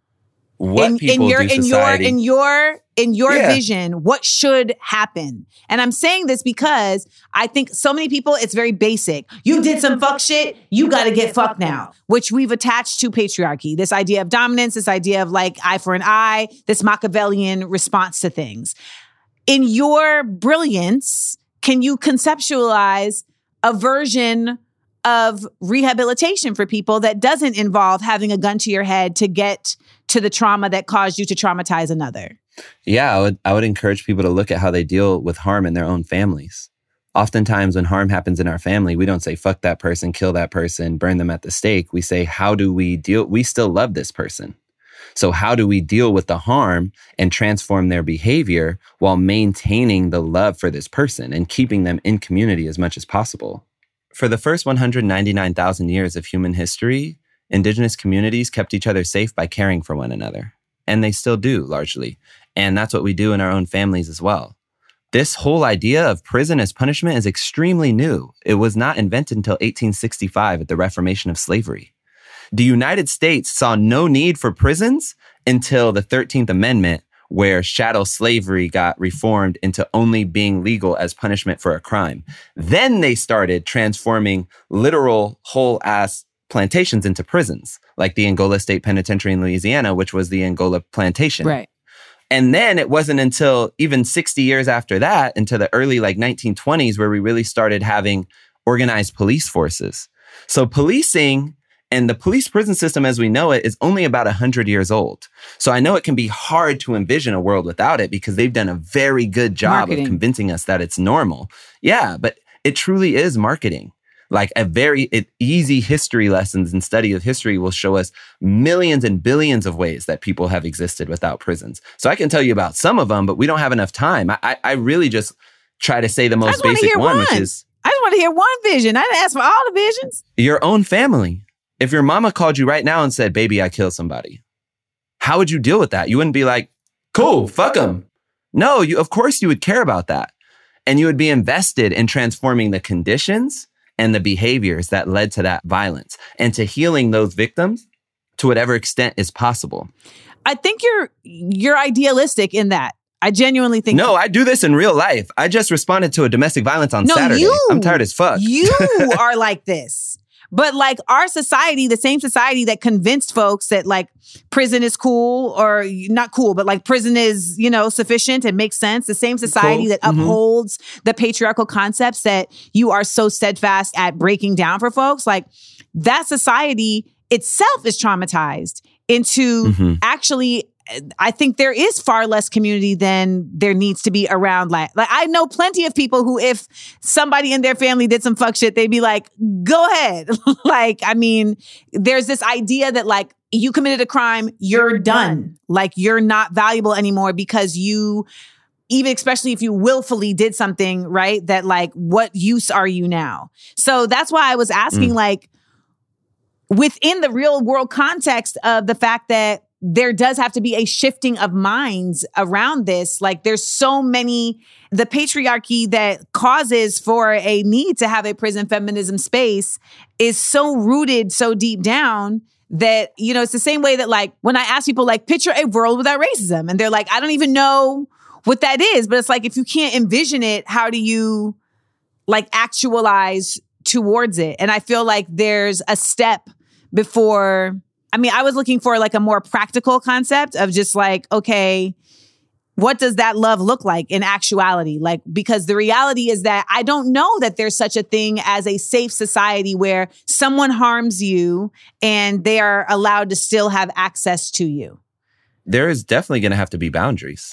What in, people in your, do in society. your, in your, in your Yeah. vision, what should happen? And I'm saying this because I think so many people, it's very basic. You did some fuck shit, you got to get fucked now, which we've attached to patriarchy. This idea of dominance, this idea of like eye for an eye, this Machiavellian response to things. In your brilliance, can you conceptualize a version of rehabilitation for people that doesn't involve having a gun to your head to get to the trauma that caused you to traumatize another? Yeah, I would, I would encourage people to look at how they deal with harm in their own families. Oftentimes when harm happens in our family, we don't say, fuck that person, kill that person, burn them at the stake. We say, how do we deal? We still love this person. So how do we deal with the harm and transform their behavior while maintaining the love for this person and keeping them in community as much as possible? For the first one hundred ninety-nine thousand years of human history, indigenous communities kept each other safe by caring for one another. And they still do, largely. And that's what we do in our own families as well. This whole idea of prison as punishment is extremely new. It was not invented until eighteen sixty-five at the reformation of slavery. The United States saw no need for prisons until the thirteenth Amendment, where chattel slavery got reformed into only being legal as punishment for a crime. Then they started transforming literal whole-ass plantations into prisons, like the Angola State Penitentiary in Louisiana, which was the Angola Plantation. Right. And then it wasn't until even sixty years after that, into the early like nineteen twenties, where we really started having organized police forces. So policing and the police prison system as we know it is only about one hundred years old. So I know it can be hard to envision a world without it because they've done a very good job Marketing. of convincing us that it's normal. Yeah, but it truly is marketing. Like a very it, easy history lessons and study of history will show us millions and billions of ways that people have existed without prisons. So I can tell you about some of them, but we don't have enough time. I, I, I really just try to say the most basic one, one, which is... I just want to hear one vision. I didn't ask for all the visions. Your own family. If your mama called you right now and said, baby, I killed somebody, how would you deal with that? You wouldn't be like, cool, fuck them. No, you, of course you would care about that. And you would be invested in transforming the conditions and the behaviors that led to that violence and to healing those victims to whatever extent is possible. I think you're you're idealistic in that. I genuinely think... No, I do this in real life. I just responded to a domestic violence on no, Saturday. You, I'm tired as fuck. You are like this. But like our society, the same society that convinced folks that like prison is cool or not cool, but like prison is, you know, sufficient and makes sense. The same society cool. that mm-hmm. upholds the patriarchal concepts that you are so steadfast at breaking down for folks. Like that society itself is traumatized into mm-hmm. actually... I think there is far less community than there needs to be around. Like, like I know plenty of people who, if somebody in their family did some fuck shit, they'd be like, go ahead. Like, I mean, there's this idea that like, you committed a crime, you're done. Like, you're not valuable anymore because you even especially if you willfully did something, right? That like, what use are you now? So that's why I was asking, mm. like, within the real world context of the fact that there does have to be a shifting of minds around this. Like there's so many, the patriarchy that causes for a need to have a prison feminism space is so rooted so deep down that, you know, it's the same way that like when I ask people like, picture a world without racism. And they're like, I don't even know what that is. But it's like, if you can't envision it, how do you like actualize towards it? And I feel like there's a step before. I mean, I was looking for like a more practical concept of just like, okay, what does that love look like in actuality? Like, because the reality is that I don't know that there's such a thing as a safe society where someone harms you and they are allowed to still have access to you. There is definitely going to have to be boundaries.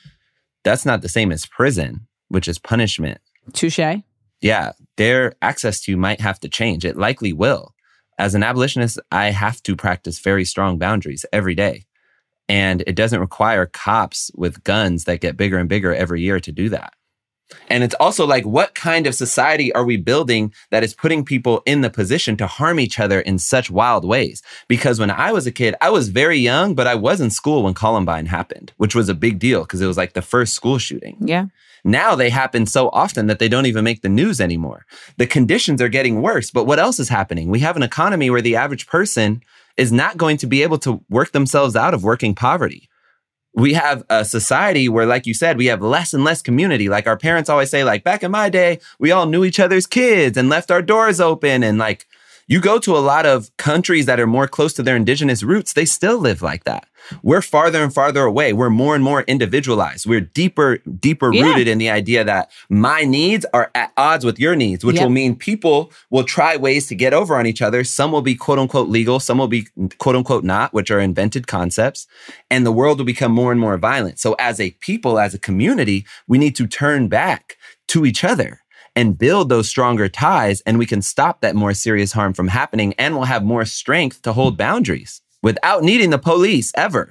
That's not the same as prison, which is punishment. Touche. Yeah, their access to you might have to change. It likely will. As an abolitionist, I have to practice very strong boundaries every day. And it doesn't require cops with guns that get bigger and bigger every year to do that. And it's also like, what kind of society are we building that is putting people in the position to harm each other in such wild ways? Because when I was a kid, I was very young, but I was in school when Columbine happened, which was a big deal because it was like the first school shooting. Yeah. Now they happen so often that they don't even make the news anymore. The conditions are getting worse, but what else is happening? We have an economy where the average person is not going to be able to work themselves out of working poverty. We have a society where, like you said, we have less and less community. Like our parents always say, like, back in my day, we all knew each other's kids and left our doors open. And like, you go to a lot of countries that are more close to their indigenous roots, they still live like that. We're farther and farther away. We're more and more individualized. We're deeper, deeper yeah. rooted in the idea that my needs are at odds with your needs, which yep. will mean people will try ways to get over on each other. Some will be quote unquote legal. Some will be quote unquote not, which are invented concepts. And the world will become more and more violent. So as a people, as a community, we need to turn back to each other and build those stronger ties. And we can stop that more serious harm from happening. And we'll have more strength to hold boundaries without needing the police ever.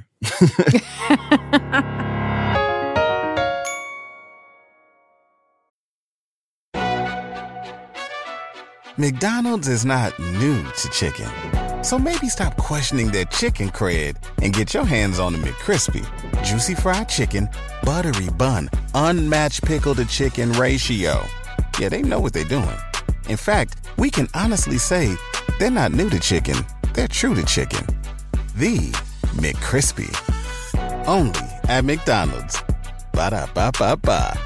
McDonald's is not new to chicken. So maybe stop questioning their chicken cred and get your hands on the McCrispy. Juicy fried chicken, buttery bun, unmatched pickle to chicken ratio. Yeah, they know what they're doing. In fact, we can honestly say they're not new to chicken. They're true to chicken. The McCrispy. Only at McDonald's. Ba-da-ba-ba-ba.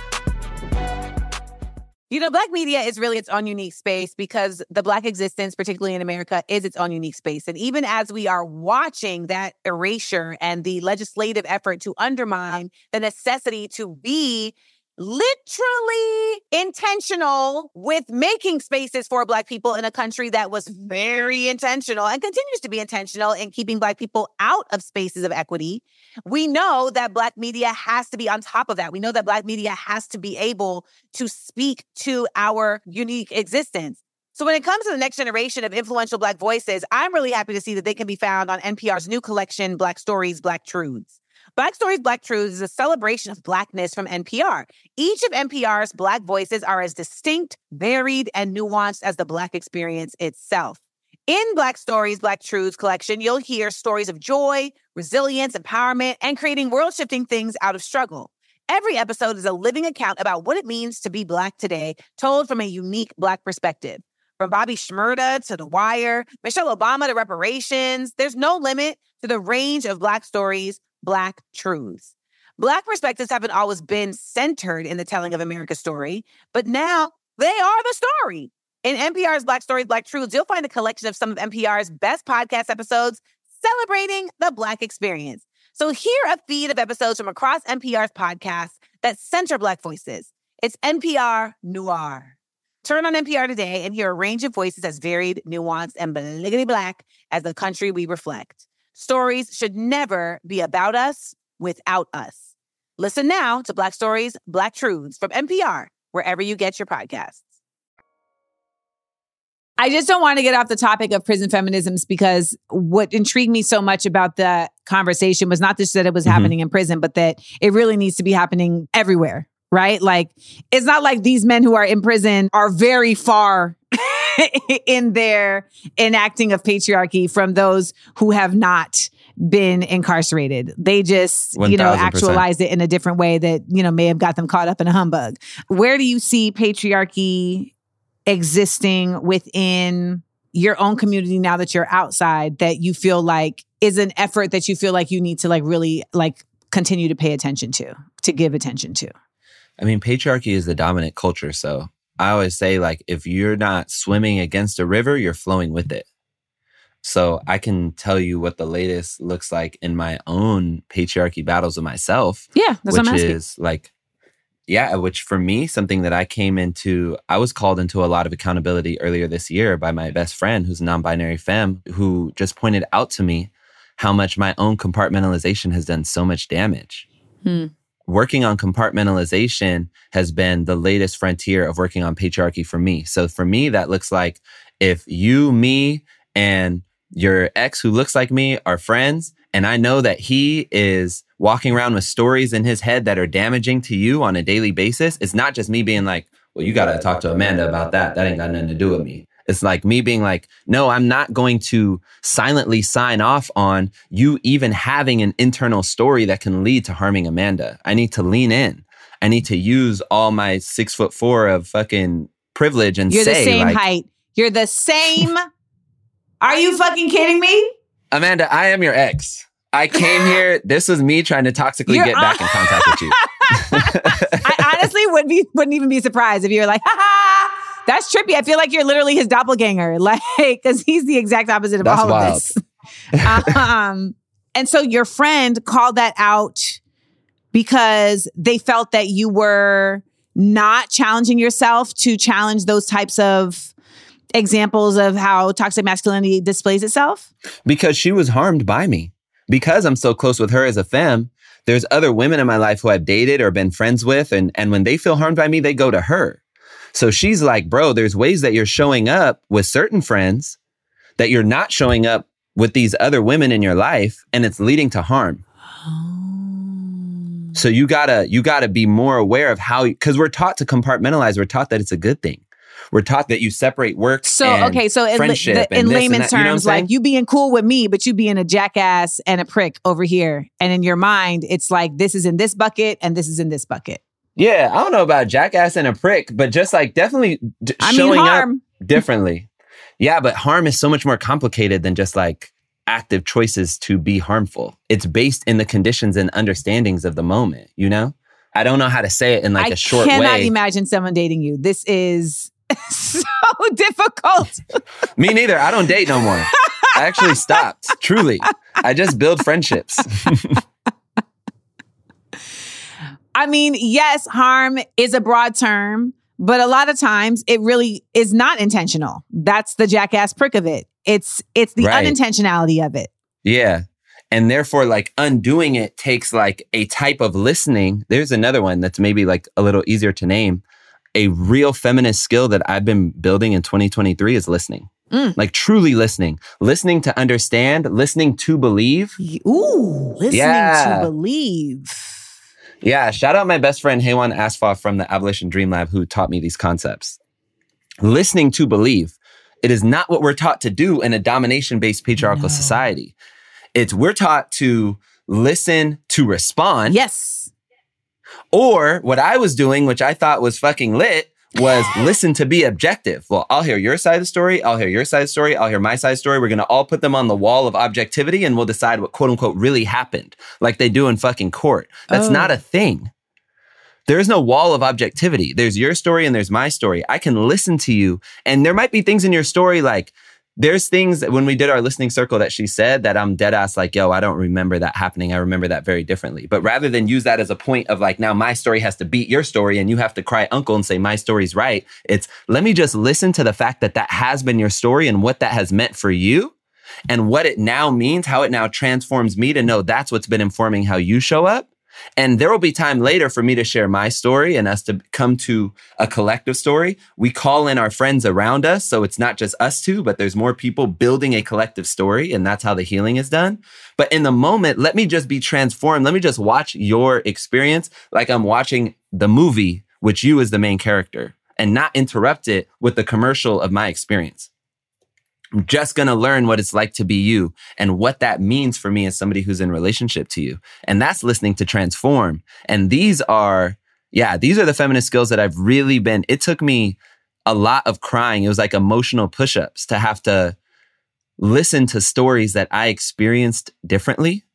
You know, Black media is really its own unique space because the Black existence, particularly in America, is its own unique space. And even as we are watching that erasure and the legislative effort to undermine the necessity to be literally intentional with making spaces for Black people in a country that was very intentional and continues to be intentional in keeping Black people out of spaces of equity, we know that Black media has to be on top of that. We know that Black media has to be able to speak to our unique existence. So when it comes to the next generation of influential Black voices, I'm really happy to see that they can be found on N P R's new collection, Black Stories, Black Truths. Black Stories, Black Truths is a celebration of Blackness from N P R. Each of N P R's Black voices are as distinct, varied, and nuanced as the Black experience itself. In Black Stories, Black Truths collection, you'll hear stories of joy, resilience, empowerment, and creating world-shifting things out of struggle. Every episode is a living account about what it means to be Black today, told from a unique Black perspective. From Bobby Shmurda to The Wire, Michelle Obama to reparations, there's no limit to the range of Black stories, Black truths. Black perspectives haven't always been centered in the telling of America's story, but now they are the story. In N P R's Black Stories, Black Truths, you'll find a collection of some of N P R's best podcast episodes celebrating the Black experience. So hear a feed of episodes from across N P R's podcasts that center Black voices. It's N P R Noir. Turn on N P R today and hear a range of voices as varied, nuanced, and bliggity Black as the country we reflect. Stories should never be about us without us. Listen now to Black Stories, Black Truths from N P R, wherever you get your podcasts. I just don't want to get off the topic of prison feminisms because what intrigued me so much about the conversation was not just that it was mm-hmm. happening in prison, but that it really needs to be happening everywhere, right? Like, it's not like these men who are in prison are very far in their enacting of patriarchy from those who have not been incarcerated. They just, you know, actualized it in a different way that, you know, may have got them caught up in a humbug. Where do you see patriarchy existing within your own community now that you're outside that you feel like is an effort that you feel like you need to like really like continue to pay attention to, to give attention to? I mean, patriarchy is the dominant culture. So I always say, like, if you're not swimming against a river, you're flowing with it. So I can tell you what the latest looks like in my own patriarchy battles with myself. Yeah, that's which what I'm asking. is like, yeah, which for me, something that I came into, I was called into a lot of accountability earlier this year by my best friend who's a non-binary femme, who just pointed out to me how much my own compartmentalization has done so much damage. Hmm. Working on compartmentalization has been the latest frontier of working on patriarchy for me. So for me, that looks like if you, me, and your ex who looks like me are friends, and I know that he is walking around with stories in his head that are damaging to you on a daily basis, it's not just me being like, well, you got to talk to Amanda about that. That ain't got nothing to do with me. It's like me being like, no, I'm not going to silently sign off on you even having an internal story that can lead to harming Amanda. I need to lean in. I need to use all my six foot four of fucking privilege and You're say, the same like, height. You're the same. Are you fucking kidding me? Amanda, I am your ex. I came here. This was me trying to toxically You're get on- back in contact with you. I honestly would be, wouldn't even be surprised if you were like, ha ha. That's trippy. I feel like you're literally his doppelganger, like, because he's the exact opposite of That's all wild. of this. um, and so your friend called that out because they felt that you were not challenging yourself to challenge those types of examples of how toxic masculinity displays itself? Because she was harmed by me. Because I'm so close with her as a femme, there's other women in my life who I've dated or been friends with, and, and when they feel harmed by me, they go to her. So she's like, bro, there's ways that you're showing up with certain friends that you're not showing up with these other women in your life, and it's leading to harm. So you gotta, you gotta be more aware of how, because we're taught to compartmentalize. We're taught that it's a good thing. We're taught that you separate work So, and okay, so in, friendship the, in and this layman's and that, you know what I'm terms, like saying? you being cool with me, but you being a jackass and a prick over here. And in your mind, it's like, this is in this bucket and this is in this bucket. Yeah, I don't know about jackass and a prick, but just like definitely d- I mean, showing harm. up differently. Yeah, but harm is so much more complicated than just like active choices to be harmful. It's based in the conditions and understandings of the moment, you know? I don't know how to say it in like I a short way. I cannot imagine someone dating you. This is so difficult. Me neither. I don't date no more. I actually stopped. Truly. I just build friendships. I mean, yes, harm is a broad term, but a lot of times it really is not intentional. That's the jackass prick of it. It's it's the Right. unintentionality of it. Yeah. And therefore, like undoing it takes like a type of listening. There's another one that's maybe like a little easier to name. A real feminist skill that I've been building in twenty twenty-three is listening. Mm. Like truly listening. Listening to understand, listening to believe. Ooh, listening Yeah. to believe. Yeah, shout out my best friend Haywan Asfaf from the Abolition Dream Lab who taught me these concepts. Listening to believe. It is not what we're taught to do in a domination-based patriarchal No. society. It's we're taught to listen to respond. Yes. Or what I was doing, which I thought was fucking lit, was listen to be objective. Well, I'll hear your side of the story. I'll hear your side of the story. I'll hear my side of the story. We're going to all put them on the wall of objectivity and we'll decide what quote unquote really happened, like they do in fucking court. That's Oh. not a thing. There is no wall of objectivity. There's your story and there's my story. I can listen to you. And there might be things in your story like, there's things that when we did our listening circle that she said that I'm dead ass like, yo, I don't remember that happening. I remember that very differently. But rather than use that as a point of like, now my story has to beat your story and you have to cry uncle and say my story's right. It's let me just listen to the fact that that has been your story and what that has meant for you and what it now means, how it now transforms me to know that's what's been informing how you show up. And there will be time later for me to share my story and us to come to a collective story. We call in our friends around us. So it's not just us two, but there's more people building a collective story. And that's how the healing is done. But in the moment, let me just be transformed. Let me just watch your experience like I'm watching the movie, with you as the main character, and not interrupt it with the commercial of my experience. I'm just going to learn what it's like to be you and what that means for me as somebody who's in relationship to you. And that's listening to transform. And these are, yeah, these are the feminist skills that I've really been, it took me a lot of crying. It was like emotional push-ups to have to listen to stories that I experienced differently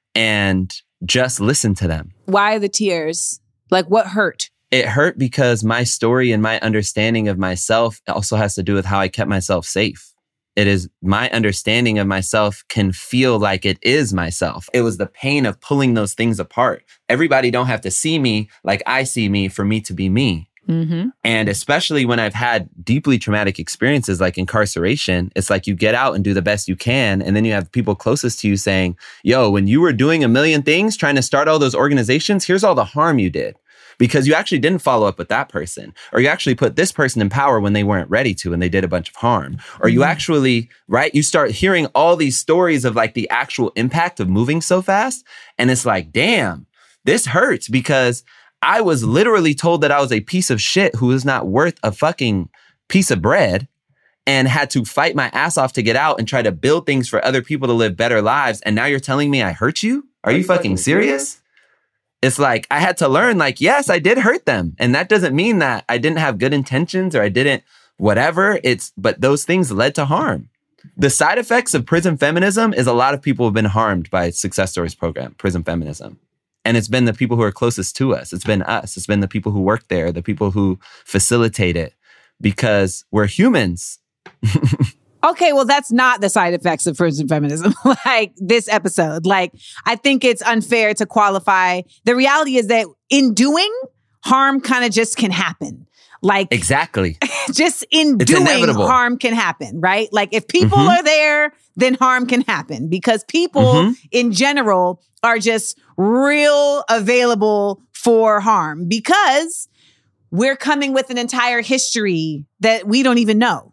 and just listen to them. Why the tears? Like, what hurt? It hurt because my story and my understanding of myself also has to do with how I kept myself safe. It is my understanding of myself can feel like it is myself. It was the pain of pulling those things apart. Everybody don't have to see me like I see me for me to be me. Mm-hmm. And especially when I've had deeply traumatic experiences like incarceration, it's like you get out and do the best you can. And then you have people closest to you saying, yo, when you were doing a million things, trying to start all those organizations, here's all the harm you did. Because you actually didn't follow up with that person, or you actually put this person in power when they weren't ready to and they did a bunch of harm. Or you actually, right, you start hearing all these stories of like the actual impact of moving so fast. And it's like, damn, this hurts because I was literally told that I was a piece of shit who is not worth a fucking piece of bread and had to fight my ass off to get out and try to build things for other people to live better lives. And now you're telling me I hurt you? Are, Are you, you fucking, fucking serious? serious? It's like, I had to learn, like, yes, I did hurt them. And that doesn't mean that I didn't have good intentions or I didn't whatever. It's, but those things led to harm. The side effects of prison feminism is a lot of people have been harmed by Success Stories program, prison feminism. And it's been the people who are closest to us. It's been us. It's been the people who work there, the people who facilitate it, because we're humans. Okay, well, that's not the side effects of prison feminism, like this episode. Like, I think it's unfair to qualify. The reality is that in doing, harm kind of just can happen. Like, exactly. Just in it's doing, inevitable. Harm can happen, right? Like, if people mm-hmm. are there, then harm can happen because people mm-hmm. in general are just real available for harm because we're coming with an entire history that we don't even know.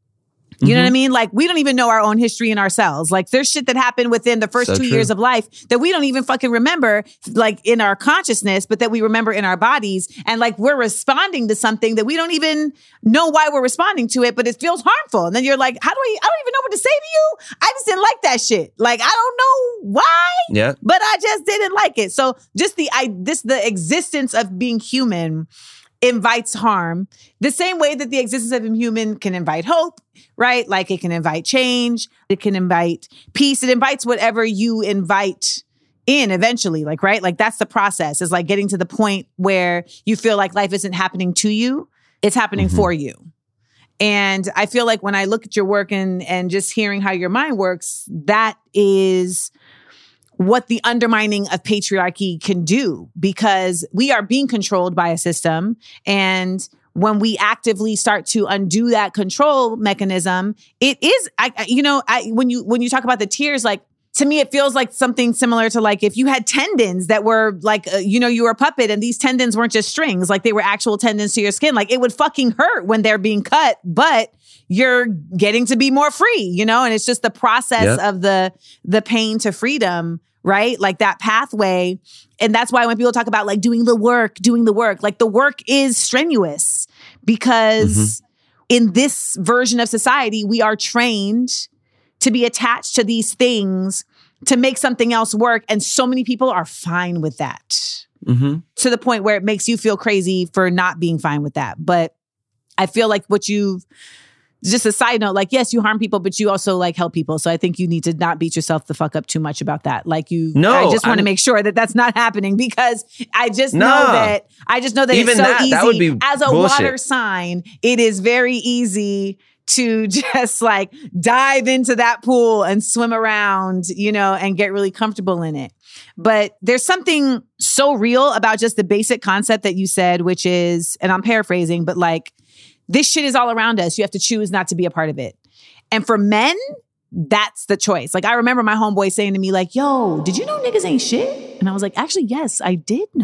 You mm-hmm. know what I mean? Like, we don't even know our own history in ourselves. Like, there's shit that happened within the first so two true. years of life that we don't even fucking remember, like, in our consciousness, but that we remember in our bodies. And, like, we're responding to something that we don't even know why we're responding to it, but it feels harmful. And then you're like, how do I, I don't even know what to say to you. I just didn't like that shit. Like, I don't know why, yeah. but I just didn't like it. So just the, I, this, the existence of being human invites harm, the same way that the existence of a human can invite hope, right? Like, it can invite change, it can invite peace, it invites whatever you invite in eventually, like, right? Like, that's the process, is like getting to the point where you feel like life isn't happening to you, it's happening mm-hmm. for you. And I feel like when I look at your work and and just hearing how your mind works, that is what the undermining of patriarchy can do, because we are being controlled by a system. And when we actively start to undo that control mechanism, it is, I, you know, I, when you, when you talk about the tears, like, to me, it feels like something similar to like if you had tendons that were like, uh, you know, you were a puppet and these tendons weren't just strings, like they were actual tendons to your skin. Like, it would fucking hurt when they're being cut, but you're getting to be more free, you know? And it's just the process yep. of the, the pain to freedom, right? Like that pathway. And that's why when people talk about like doing the work, doing the work, like the work is strenuous because mm-hmm. in this version of society, we are trained to be attached to these things to make something else work. And so many people are fine with that mm-hmm. to the point where it makes you feel crazy for not being fine with that. But I feel like what you've, just a side note, like, yes, you harm people, but you also like help people. So I think you need to not beat yourself the fuck up too much about that. Like you, no, I just want to make sure that that's not happening because I just no. know that, I just know that Even it's so that, easy that would be as a bullshit. Water sign. It is very easy to just like dive into that pool and swim around, you know, and get really comfortable in it. But there's something so real about just the basic concept that you said, which is, and I'm paraphrasing, but like, this shit is all around us. You have to choose not to be a part of it. And for men, that's the choice. Like, I remember my homeboy saying to me like, yo, did you know niggas ain't shit? And I was like, actually, yes, I did know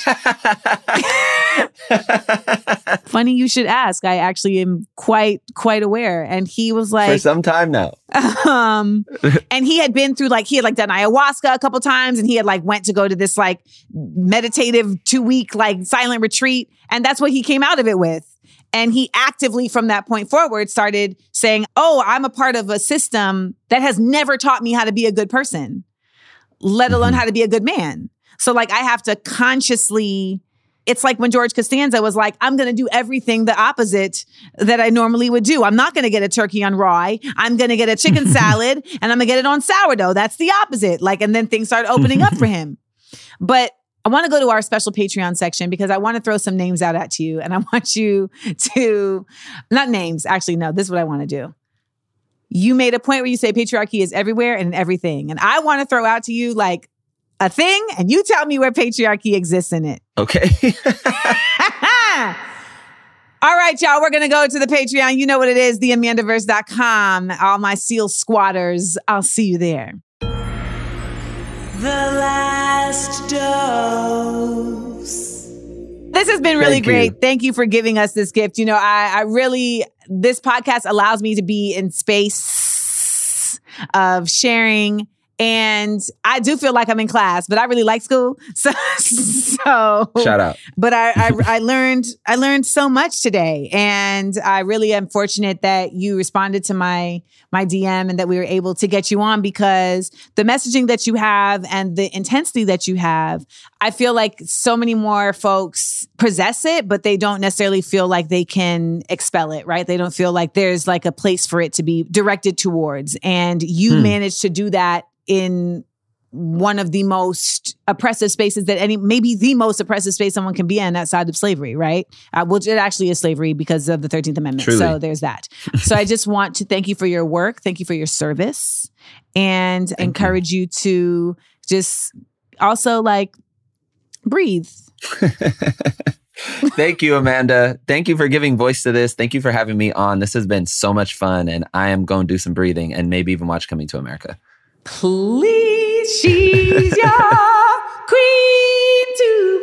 that. Funny you should ask. I actually am quite, quite aware. And he was like... For some time now. Um, and he had been through like, he had like done ayahuasca a couple times, and he had like went to go to this like meditative two week like silent retreat. And that's what he came out of it with. And he actively from that point forward started saying, oh, I'm a part of a system that has never taught me how to be a good person, let alone how to be a good man. So like, I have to consciously, it's like when George Costanza was like, I'm going to do everything the opposite that I normally would do. I'm not going to get a turkey on rye. I'm going to get a chicken salad and I'm going to get it on sourdough. That's the opposite. Like, and then things started opening up for him. But I want to go to our special Patreon section because I want to throw some names out at you. And I want you to, not names, actually, no, this is what I want to do. You made a point where you say patriarchy is everywhere and in everything. And I want to throw out to you like a thing, and you tell me where patriarchy exists in it. Okay. All right, y'all, we're going to go to the Patreon. You know what it is, the amandaverse dot com. All my SEAL squatters, I'll see you there. The last dose. This has been really Thank great. you. Thank you for giving us this gift. You know, I, I really, this podcast allows me to be in space of sharing. And I do feel like I'm in class, but I really like school. So, so shout out. But I, I, I learned, I learned so much today, and I really am fortunate that you responded to my my D M and that we were able to get you on, because the messaging that you have and the intensity that you have, I feel like so many more folks possess it, but they don't necessarily feel like they can expel it, right? They don't feel like there's like a place for it to be directed towards, and you hmm. managed to do that in one of the most oppressive spaces that any, maybe the most oppressive space someone can be in outside of slavery, right? Uh, which it actually is slavery because of the thirteenth Amendment. Truly. So there's that. So I just want to thank you for your work. Thank you for your service, and thank encourage you. you to just also like breathe. Thank you, Amanda. Thank you for giving voice to this. Thank you for having me on. This has been so much fun, and I am going to do some breathing and maybe even watch Coming to America. Please, she's your queen to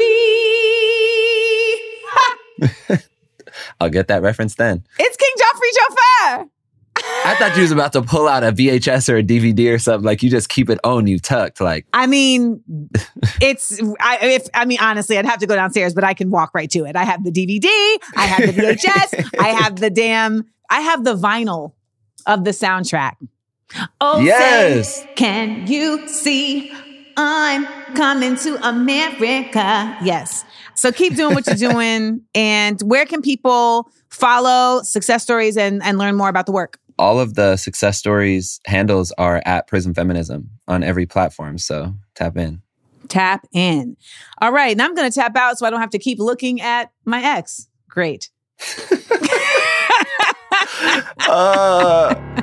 be. I'll get that reference then. It's King Joffrey Joffer. I thought you was about to pull out a V H S or a D V D or something. Like you just keep it on you tucked. Like I mean, it's. I, if I mean, honestly, I'd have to go downstairs, but I can walk right to it. I have the D V D. I have the V H S. I have the damn. I have the vinyl of the soundtrack. Oh, yes. Say, can you see I'm coming to America? Yes. So keep doing what you're doing. And where can people follow Success Stories and, and learn more about the work? All of the Success Stories handles are at Prism Feminism on every platform. So tap in. Tap in. All right. Now I'm going to tap out so I don't have to keep looking at my ex. Great. uh...